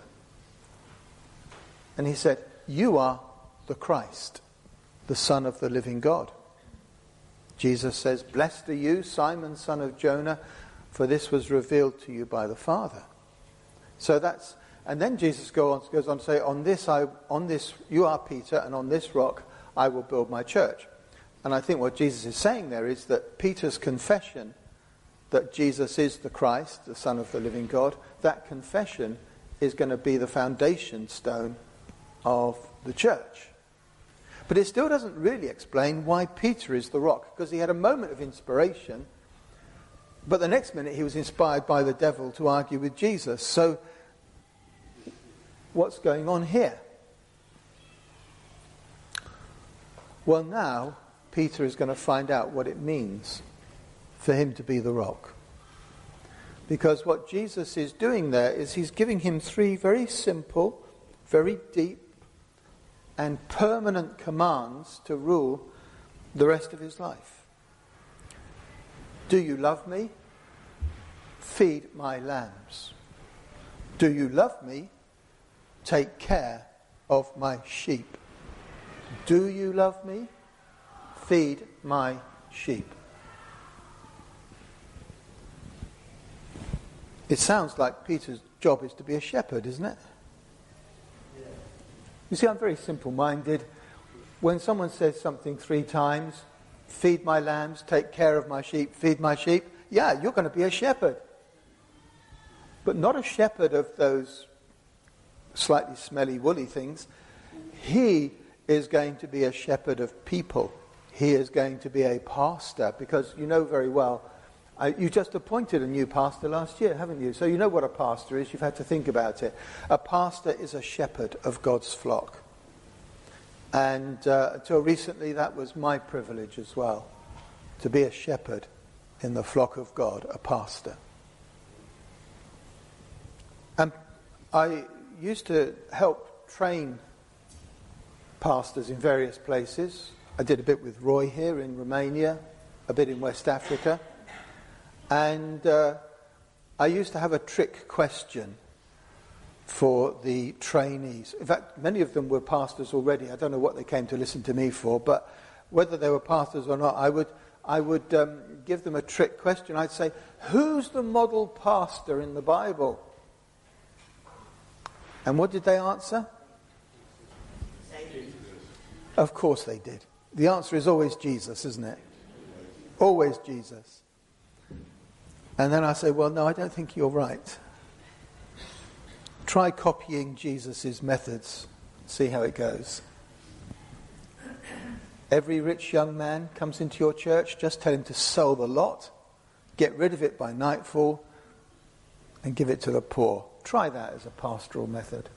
And he said, "You are the Christ, the Son of the living God." Jesus says, "Blessed are you, Simon, son of Jonah, for this was revealed to you by the Father." So that's, and then Jesus go on, goes on to say, on this, I, on this, you are Peter, and on this rock I will build my church. And I think what Jesus is saying there is that Peter's confession that Jesus is the Christ, the Son of the living God, that confession is going to be the foundation stone of the church. But it still doesn't really explain why Peter is the rock, because he had a moment of inspiration, but the next minute he was inspired by the devil to argue with Jesus. So what's going on here? Well, now Peter is going to find out what it means for him to be the rock. Because what Jesus is doing there is he's giving him three very simple, very deep, and permanent commands to rule the rest of his life. Do you love me? Feed my lambs. Do you love me? Take care of my sheep. Do you love me? Feed my sheep. It sounds like Peter's job is to be a shepherd, isn't it? You see, I'm very simple-minded. When someone says something three times, feed my lambs, take care of my sheep, feed my sheep, yeah, you're going to be a shepherd. But not a shepherd of those slightly smelly, woolly things. He is going to be a shepherd of people. He is going to be a pastor, because you know very well, Uh, you just appointed a new pastor last year, haven't you? So you know what a pastor is. You've had to think about it. A pastor is a shepherd of God's flock. And uh, until recently, that was my privilege as well, to be a shepherd in the flock of God, a pastor. And I used to help train pastors in various places. I did a bit with Roy here in Romania, a bit in West Africa. And uh, I used to have a trick question for the trainees. In fact, many of them were pastors already. I don't know what they came to listen to me for, but whether they were pastors or not, I would I would um, give them a trick question. I'd say, "Who's the model pastor in the Bible?" And what did they answer? Of course they did. The answer is always Jesus, isn't it? Always Jesus. And then I say, well, no, I don't think you're right. Try copying Jesus' methods. See how it goes. Every rich young man comes into your church, just tell him to sell the lot, get rid of it by nightfall, and give it to the poor. Try that as a pastoral method.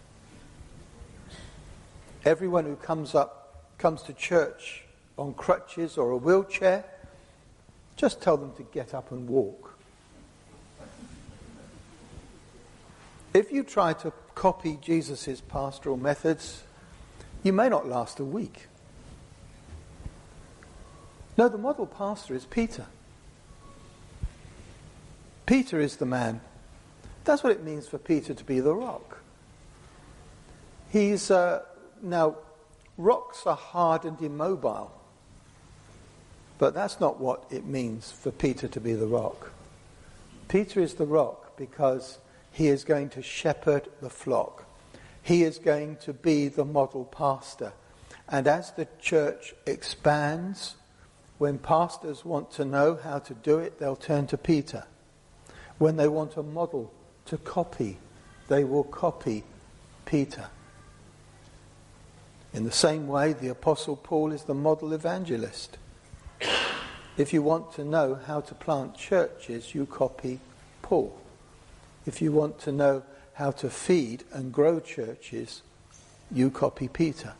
Everyone who comes up, comes to church on crutches or a wheelchair, just tell them to get up and walk. If you try to copy Jesus' pastoral methods, you may not last a week. No, the model pastor is Peter. Peter is the man. That's what it means for Peter to be the rock. He's, uh, now, rocks are hard and immobile. But that's not what it means for Peter to be the rock. Peter is the rock because he is going to shepherd the flock. He is going to be the model pastor. And as the church expands, when pastors want to know how to do it, they'll turn to Peter. When they want a model to copy, they will copy Peter. In the same way, the Apostle Paul is the model evangelist. If you want to know how to plant churches, you copy Paul. If you want to know how to feed and grow churches, you copy Peter.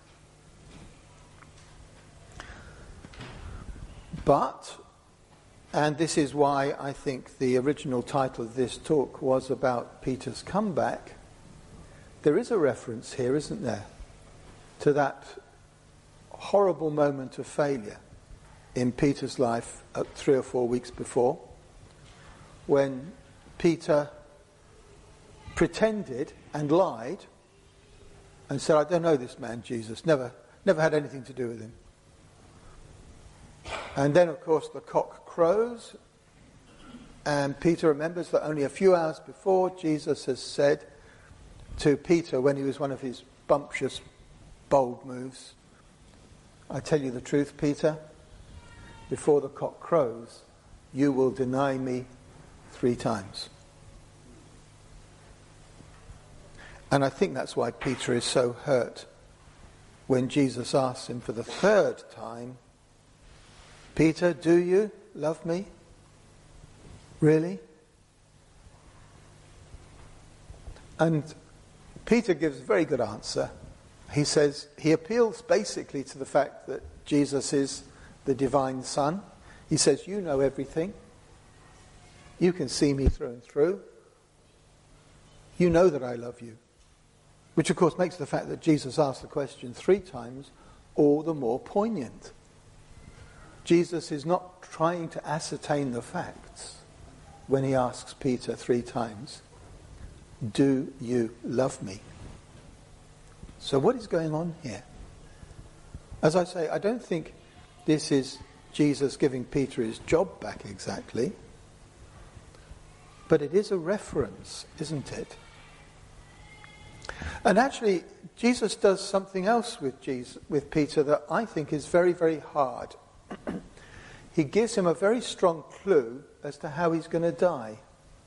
But, and this is why I think the original title of this talk was about Peter's comeback, there is a reference here, isn't there, to that horrible moment of failure in Peter's life uh, three or four weeks before, when Peter pretended and lied and said, I don't know this man Jesus, never, never had anything to do with him. And then, of course, the cock crows, and Peter remembers that only a few hours before, Jesus has said to Peter, when he was one of his bumptious, bold moves, I tell you the truth, Peter, before the cock crows, you will deny me three times. And I think that's why Peter is so hurt when Jesus asks him for the third time, Peter, do you love me? Really? And Peter gives a very good answer. He says, he appeals basically to the fact that Jesus is the divine Son. He says, you know everything. You can see me through and through. You know that I love you. Which of course makes the fact that Jesus asked the question three times all the more poignant. Jesus is not trying to ascertain the facts when he asks Peter three times, do you love me? So what is going on here? As I say, I don't think this is Jesus giving Peter his job back exactly, but it is a reference, isn't it? And actually, Jesus does something else with Jesus, with Peter that I think is very, very hard. He gives him a very strong clue as to how he's going to die.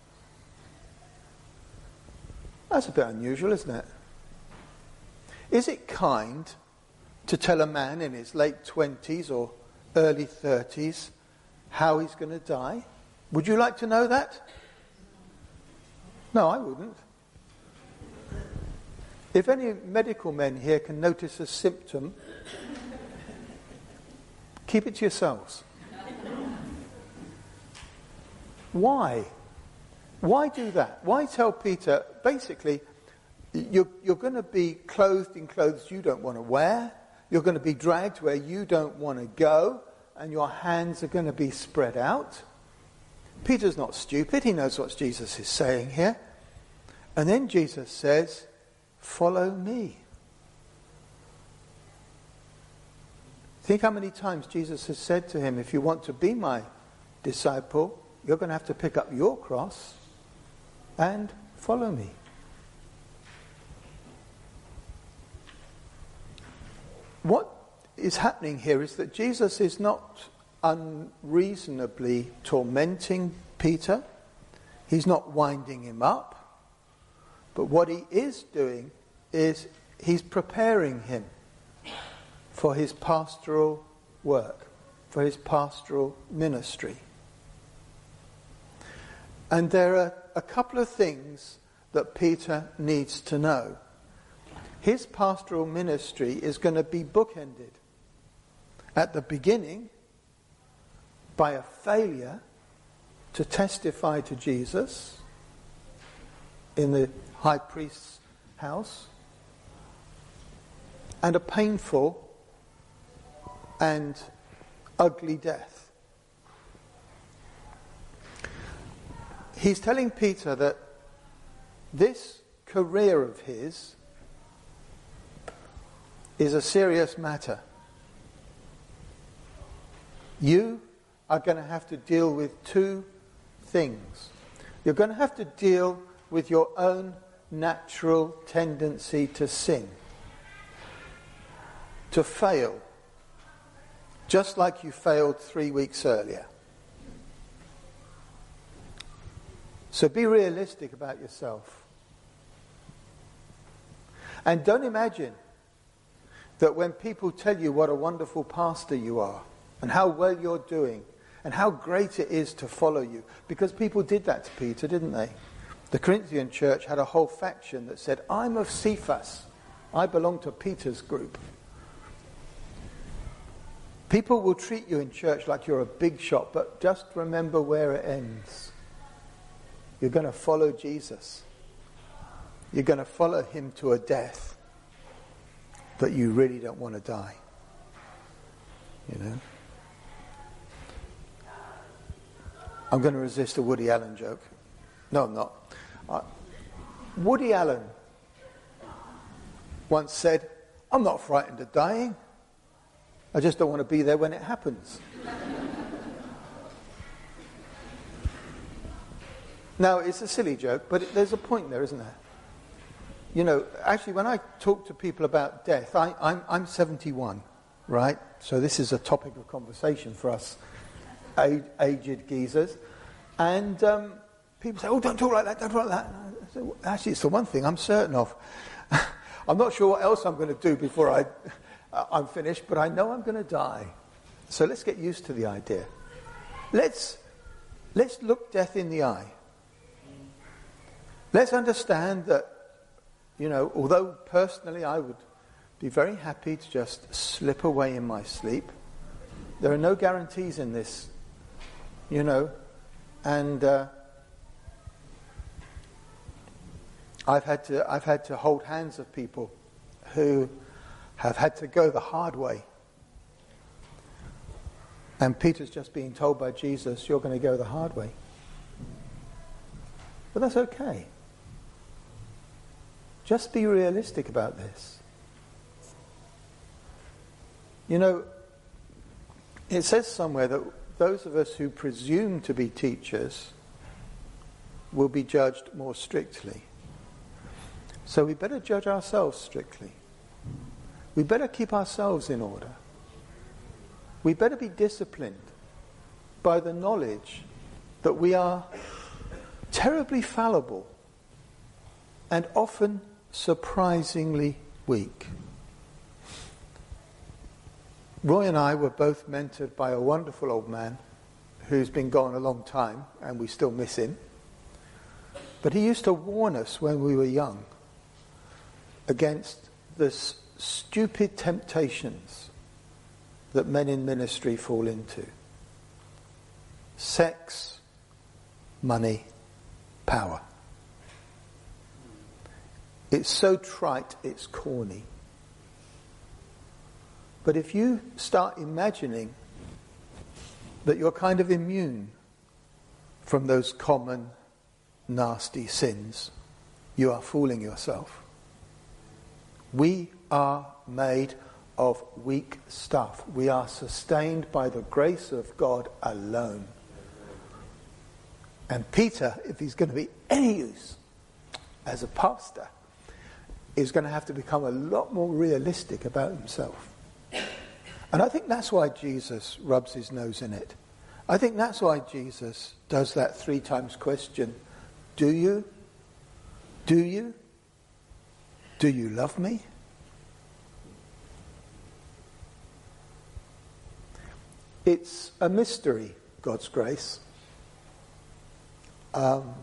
That's a bit unusual, isn't it? Is it kind to tell a man in his late twenties or early thirties how he's going to die? Would you like to know that? No, I wouldn't. If any medical men here can notice a symptom, keep it to yourselves. Why? Why do that? Why tell Peter, basically, you're, you're going to be clothed in clothes you don't want to wear, you're going to be dragged where you don't want to go, and your hands are going to be spread out. Peter's not stupid, he knows what Jesus is saying here. And then Jesus says, follow me. Think how many times Jesus has said to him, if you want to be my disciple, you're going to have to pick up your cross and follow me. What is happening here is that Jesus is not unreasonably tormenting Peter. He's not winding him up. But what he is doing is he's preparing him for his pastoral work, for his pastoral ministry. And there are a couple of things that Peter needs to know. His pastoral ministry is going to be bookended. At the beginning, by a failure to testify to Jesus in the high priest's house, and a painful and ugly death. He's telling Peter that this career of his is a serious matter. You are going to have to deal with two things. You're going to have to deal with your own natural tendency to sin, to fail, just like you failed three weeks earlier. So be realistic about yourself. And don't imagine that when people tell you what a wonderful pastor you are, and how well you're doing, and how great it is to follow you, because people did that to Peter, didn't they? The Corinthian church had a whole faction that said, I'm of Cephas. I belong to Peter's group. People will treat you in church like you're a big shot, but just remember where it ends. You're going to follow Jesus. You're going to follow him to a death that you really don't want to die. You know? I'm going to resist a Woody Allen joke. No, I'm not. Uh, Woody Allen once said, I'm not frightened of dying. I just don't want to be there when it happens. Now, it's a silly joke, but it, there's a point there, isn't there? You know, actually, when I talk to people about death, I, I'm, I'm seventy-one, right? So this is a topic of conversation for us age, aged geezers. And um, people say, oh, don't talk like that, don't talk like that. And I say, well, actually, it's the one thing I'm certain of. I'm not sure what else I'm going to do before I, uh, I'm finished, but I know I'm going to die. So let's get used to the idea. Let's, let's look death in the eye. Let's understand that, you know, although personally I would be very happy to just slip away in my sleep, there are no guarantees in this, you know, and uh, I've had to I've had to hold hands of people who have had to go the hard way. And Peter's just being told by Jesus, you're going to go the hard way. But that's okay. Just be realistic about this. You know, it says somewhere that those of us who presume to be teachers will be judged more strictly. So we better judge ourselves strictly. We better keep ourselves in order. We better be disciplined by the knowledge that we are terribly fallible and often surprisingly weak. Roy and I were both mentored by a wonderful old man who's been gone a long time, and we still miss him. But he used to warn us when we were young against the s- stupid temptations that men in ministry fall into. Sex, money, power. It's so trite, it's corny. But if you start imagining that you're kind of immune from those common, nasty sins, you are fooling yourself. We are made of weak stuff. We are sustained by the grace of God alone. And Peter, if he's going to be any use as a pastor, is going to have to become a lot more realistic about himself. And I think that's why Jesus rubs his nose in it. I think that's why Jesus does that three times question, Do you? Do you? Do you love me? It's a mystery, God's grace. Um,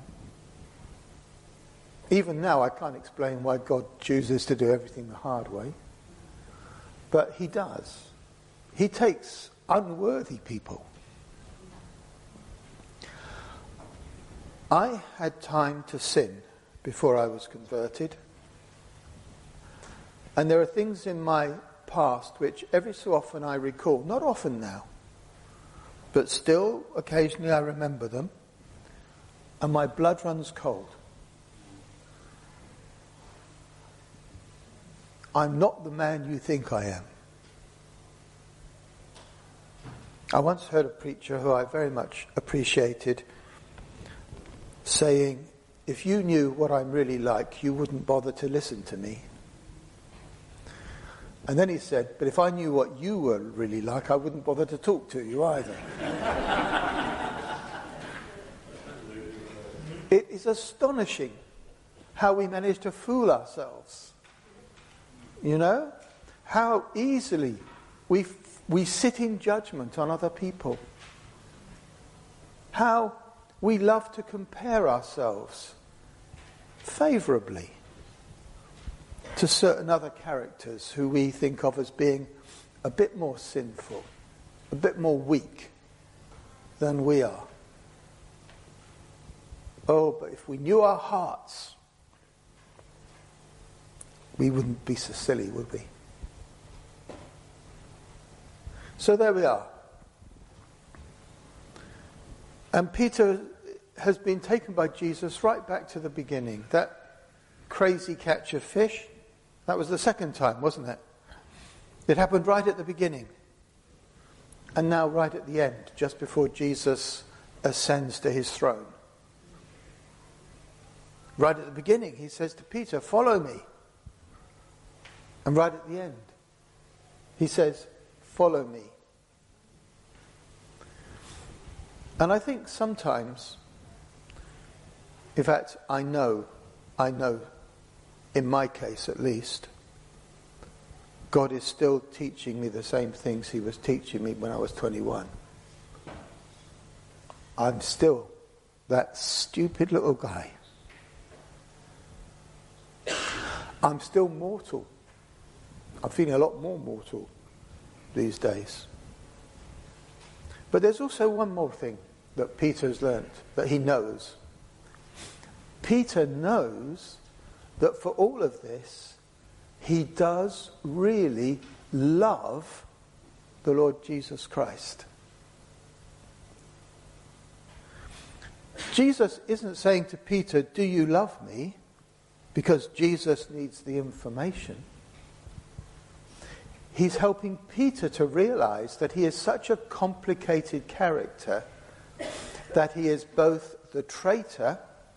even now I can't explain why God chooses to do everything the hard way. But he does. He takes unworthy people. I had time to sin before I was converted. And there are things in my past which every so often I recall. Not often now. But still, occasionally I remember them. And my blood runs cold. I'm not the man you think I am. I once heard a preacher who I very much appreciated saying, if you knew what I'm really like, you wouldn't bother to listen to me. And then he said, but if I knew what you were really like, I wouldn't bother to talk to you either. It is astonishing how we manage to fool ourselves. You know? How easily we we sit in judgment on other people. How we love to compare ourselves favourably to certain other characters who we think of as being a bit more sinful, a bit more weak than we are. Oh, but if we knew our hearts, we wouldn't be so silly, would we? So there we are. And Peter has been taken by Jesus right back to the beginning. That crazy catch of fish, that was the second time, wasn't it? It happened right at the beginning. And now right at the end, just before Jesus ascends to his throne. Right at the beginning, he says to Peter, follow me. And right at the end, he says, follow me. And I think sometimes, in fact, I know, I know, in my case at least, God is still teaching me the same things he was teaching me when I was twenty-one. I'm still that stupid little guy. I'm still mortal. I'm feeling a lot more mortal these days. But there's also one more thing that Peter's learnt, that he knows. Peter knows that for all of this, he does really love the Lord Jesus Christ. Jesus isn't saying to Peter, do you love me? Because Jesus needs the information. He's helping Peter to realize that he is such a complicated character that he is both the traitor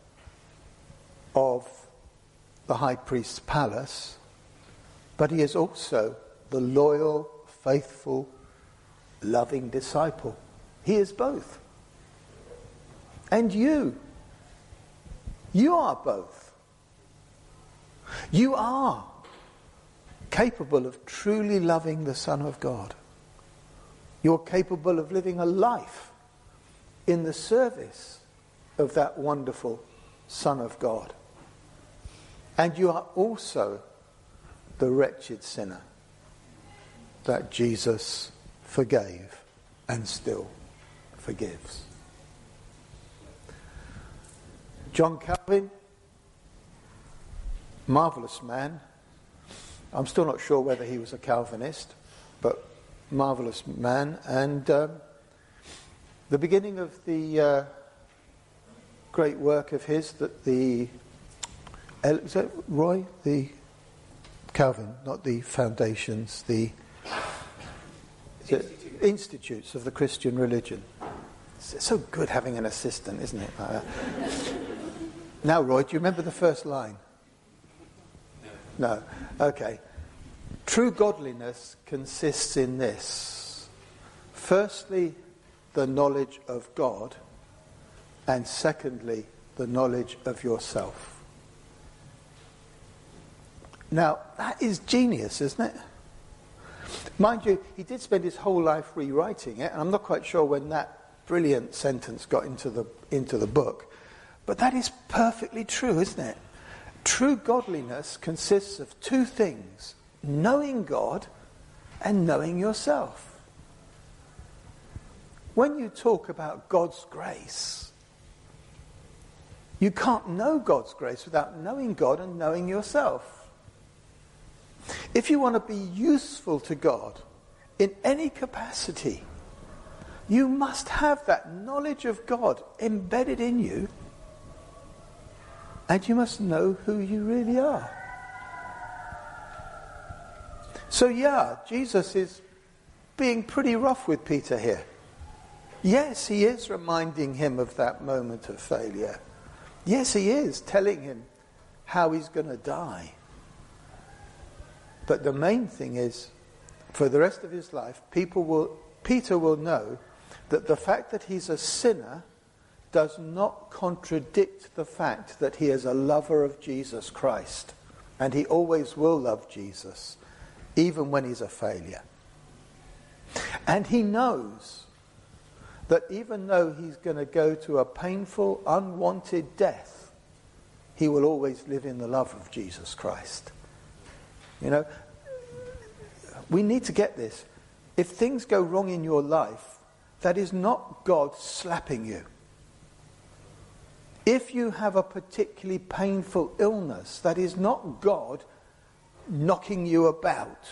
of the high priest's palace, but he is also the loyal, faithful, loving disciple. He is both. And you, you are both. You are capable of truly loving the Son of God. You're capable of living a life in the service of that wonderful Son of God. And you are also the wretched sinner that Jesus forgave and still forgives. John Calvin, marvellous man. I'm still not sure whether he was a Calvinist, but marvellous man. And um, the beginning of the uh, great work of his, that the is that Roy the Calvin, not the foundations, the Institute. Institutes of the Christian religion. It's so good having an assistant, isn't it? Uh, now, Roy, do you remember the first line? No. Okay. True godliness consists in this. Firstly, the knowledge of God, and secondly, the knowledge of yourself. Now, that is genius, isn't it? Mind you, he did spend his whole life rewriting it, and I'm not quite sure when that brilliant sentence got into the into the book. But that is perfectly true, isn't it? True godliness consists of two things: knowing God and knowing yourself. When you talk about God's grace, you can't know God's grace without knowing God and knowing yourself. If you want to be useful to God in any capacity, you must have that knowledge of God embedded in you, and you must know who you really are. So yeah, Jesus is being pretty rough with Peter here. Yes, he is reminding him of that moment of failure. Yes, he is telling him how he's going to die. But the main thing is, for the rest of his life, people will, Peter will know that the fact that he's a sinner does not contradict the fact that he is a lover of Jesus Christ. And he always will love Jesus, even when he's a failure. And he knows that even though he's going to go to a painful, unwanted death, he will always live in the love of Jesus Christ. You know, we need to get this. If things go wrong in your life, that is not God slapping you. If you have a particularly painful illness, that is not God knocking you about.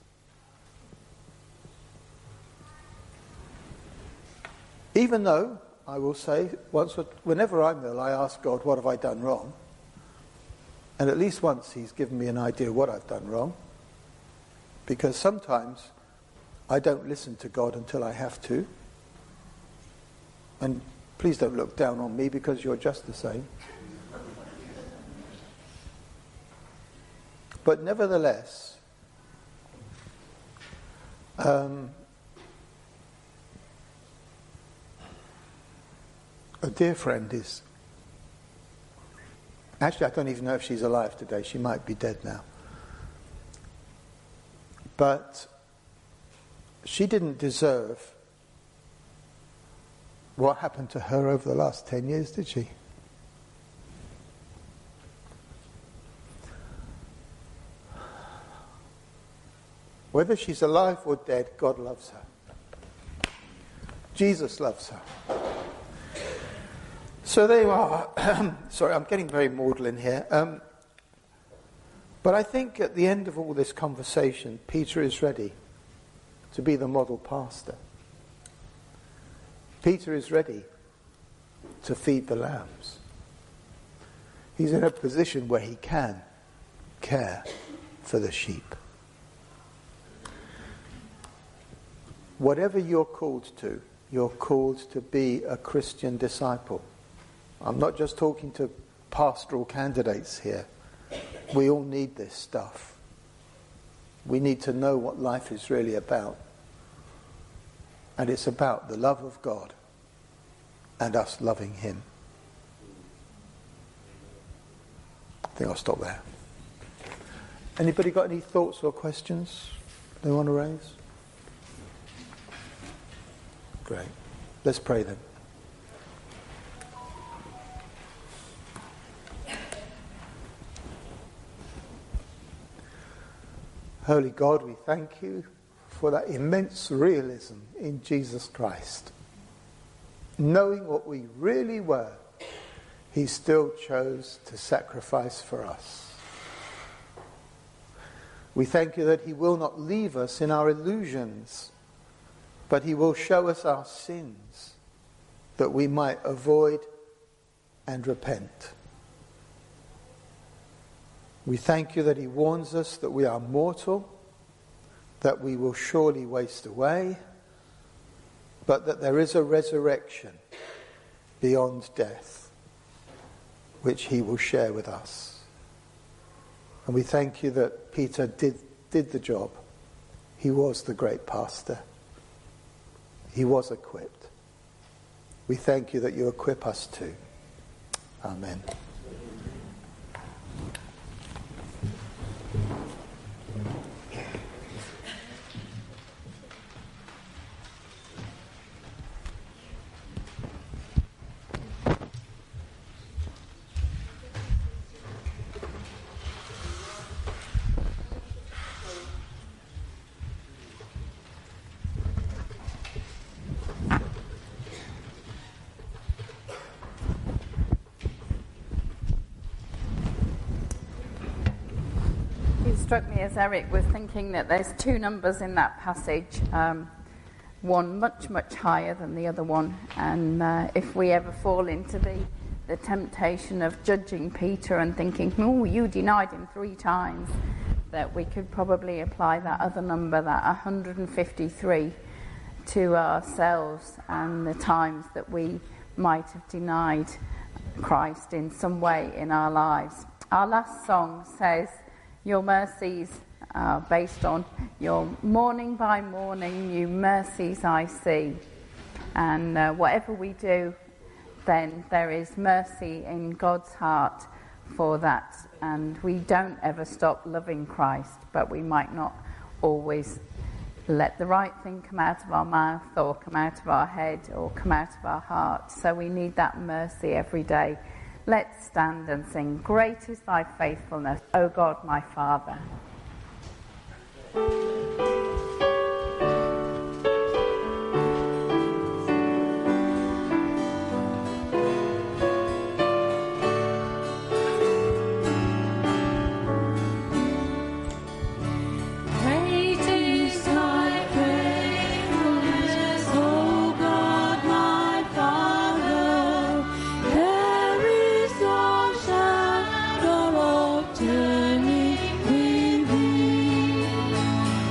Even though, I will say, once, whenever I'm ill, I ask God, what have I done wrong? And at least once he's given me an idea of what I've done wrong. Because sometimes I don't listen to God until I have to. And please don't look down on me, because you're just the same. But nevertheless, um, a dear friend is... Actually, I don't even know if she's alive today. She might be dead now. But she didn't deserve what happened to her over the last ten years, did she? Whether she's alive or dead, God loves her. Jesus loves her. So there you are. Sorry, I'm getting very maudlin here. Um, but I think at the end of all this conversation, Peter is ready to be the model pastor. Peter is ready to feed the lambs. He's in a position where he can care for the sheep. Whatever you're called to, you're called to be a Christian disciple. I'm not just talking to pastoral candidates here. We all need this stuff. We need to know what life is really about. And it's about the love of God and us loving him. I think I'll stop there. Anybody got any thoughts or questions they want to raise? Great. Let's pray then. Holy God, we thank you for that immense realism in Jesus Christ. Knowing what we really were, he still chose to sacrifice for us. We thank you that he will not leave us in our illusions, but he will show us our sins, that we might avoid and repent. We thank you that he warns us that we are mortal, that we will surely waste away, but that there is a resurrection beyond death, which he will share with us. And we thank you that Peter did, did the job. He was the great pastor. He was equipped. We thank you that you equip us too. Amen. It struck me as Eric was thinking that there's two numbers in that passage, um, one much, much higher than the other one. And uh, if we ever fall into the, the temptation of judging Peter and thinking, oh, you denied him three times, that we could probably apply that other number, that one hundred fifty-three, to ourselves and the times that we might have denied Christ in some way in our lives. Our last song says, your mercies are based on your morning by morning, new mercies I see. And uh, whatever we do, then there is mercy in God's heart for that. And we don't ever stop loving Christ, but we might not always let the right thing come out of our mouth or come out of our head or come out of our heart. So we need that mercy every day. Let's stand and sing, great is thy faithfulness, O God my Father. Turning with thee.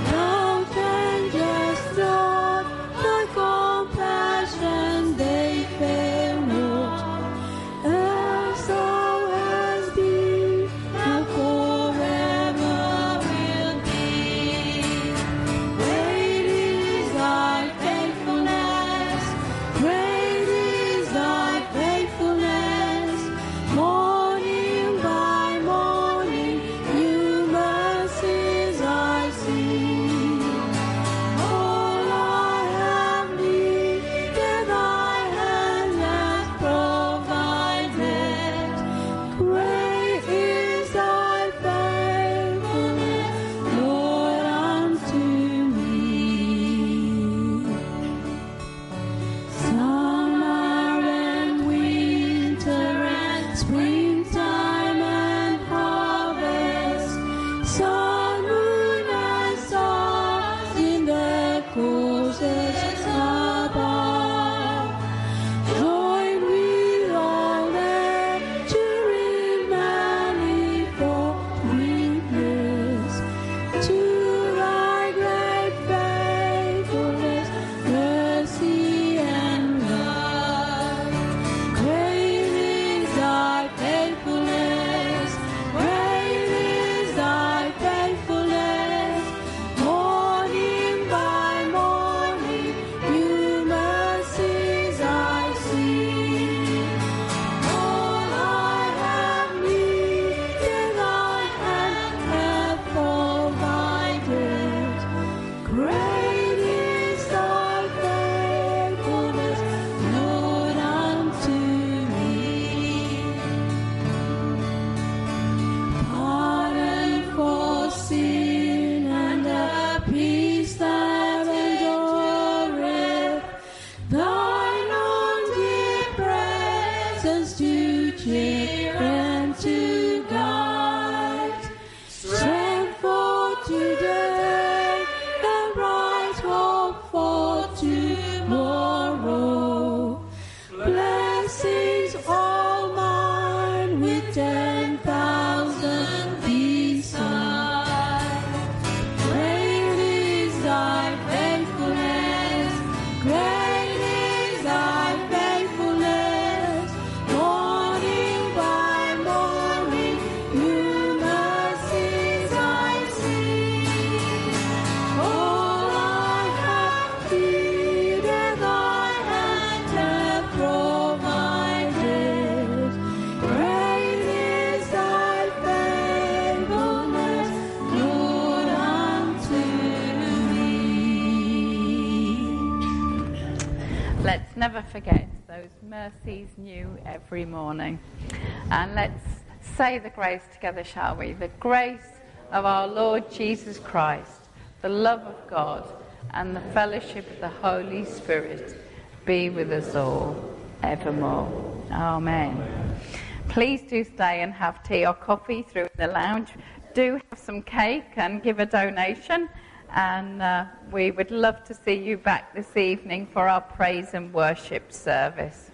Let's never forget those mercies new every morning. And let's say the grace together, shall we? The grace of our Lord Jesus Christ, the love of God, and the fellowship of the Holy Spirit be with us all evermore. Amen. Please do stay and have tea or coffee through the lounge. Do have some cake and give a donation. And uh, we would love to see you back this evening for our praise and worship service.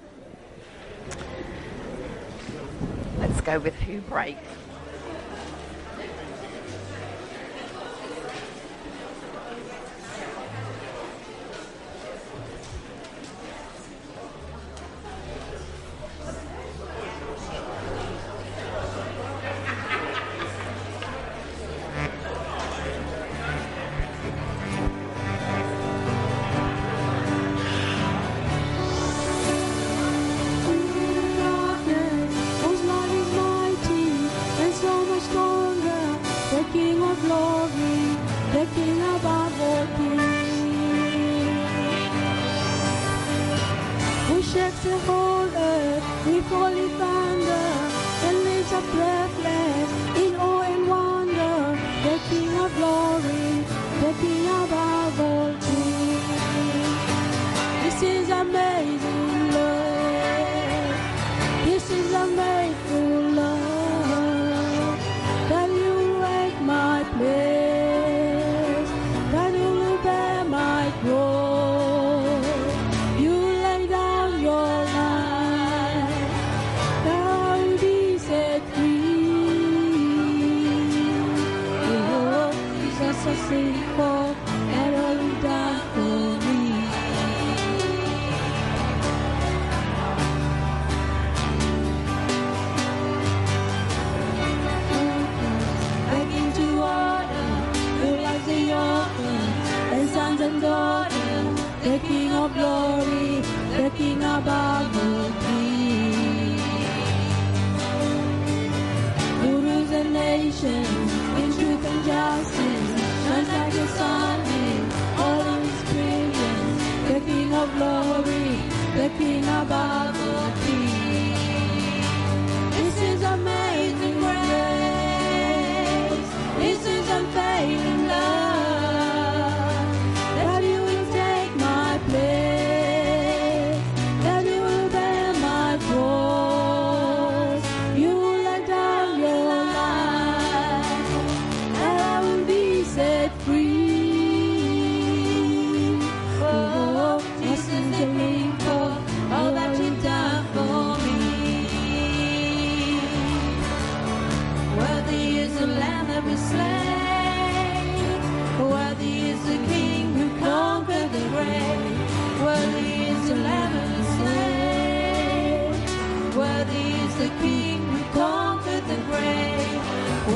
Let's go with Who Breaks.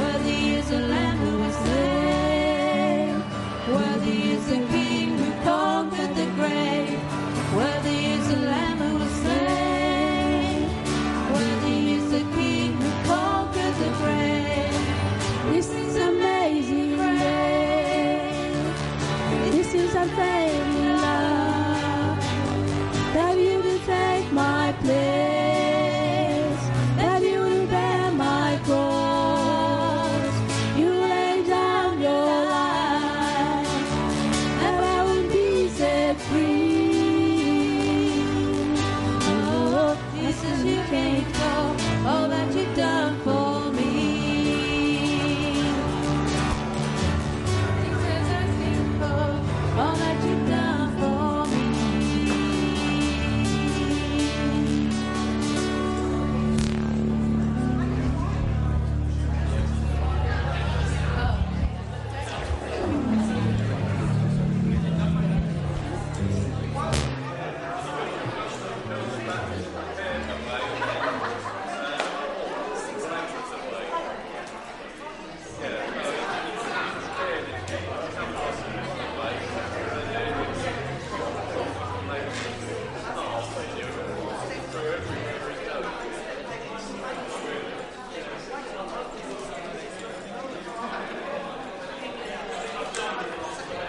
Worthy is the King who comes.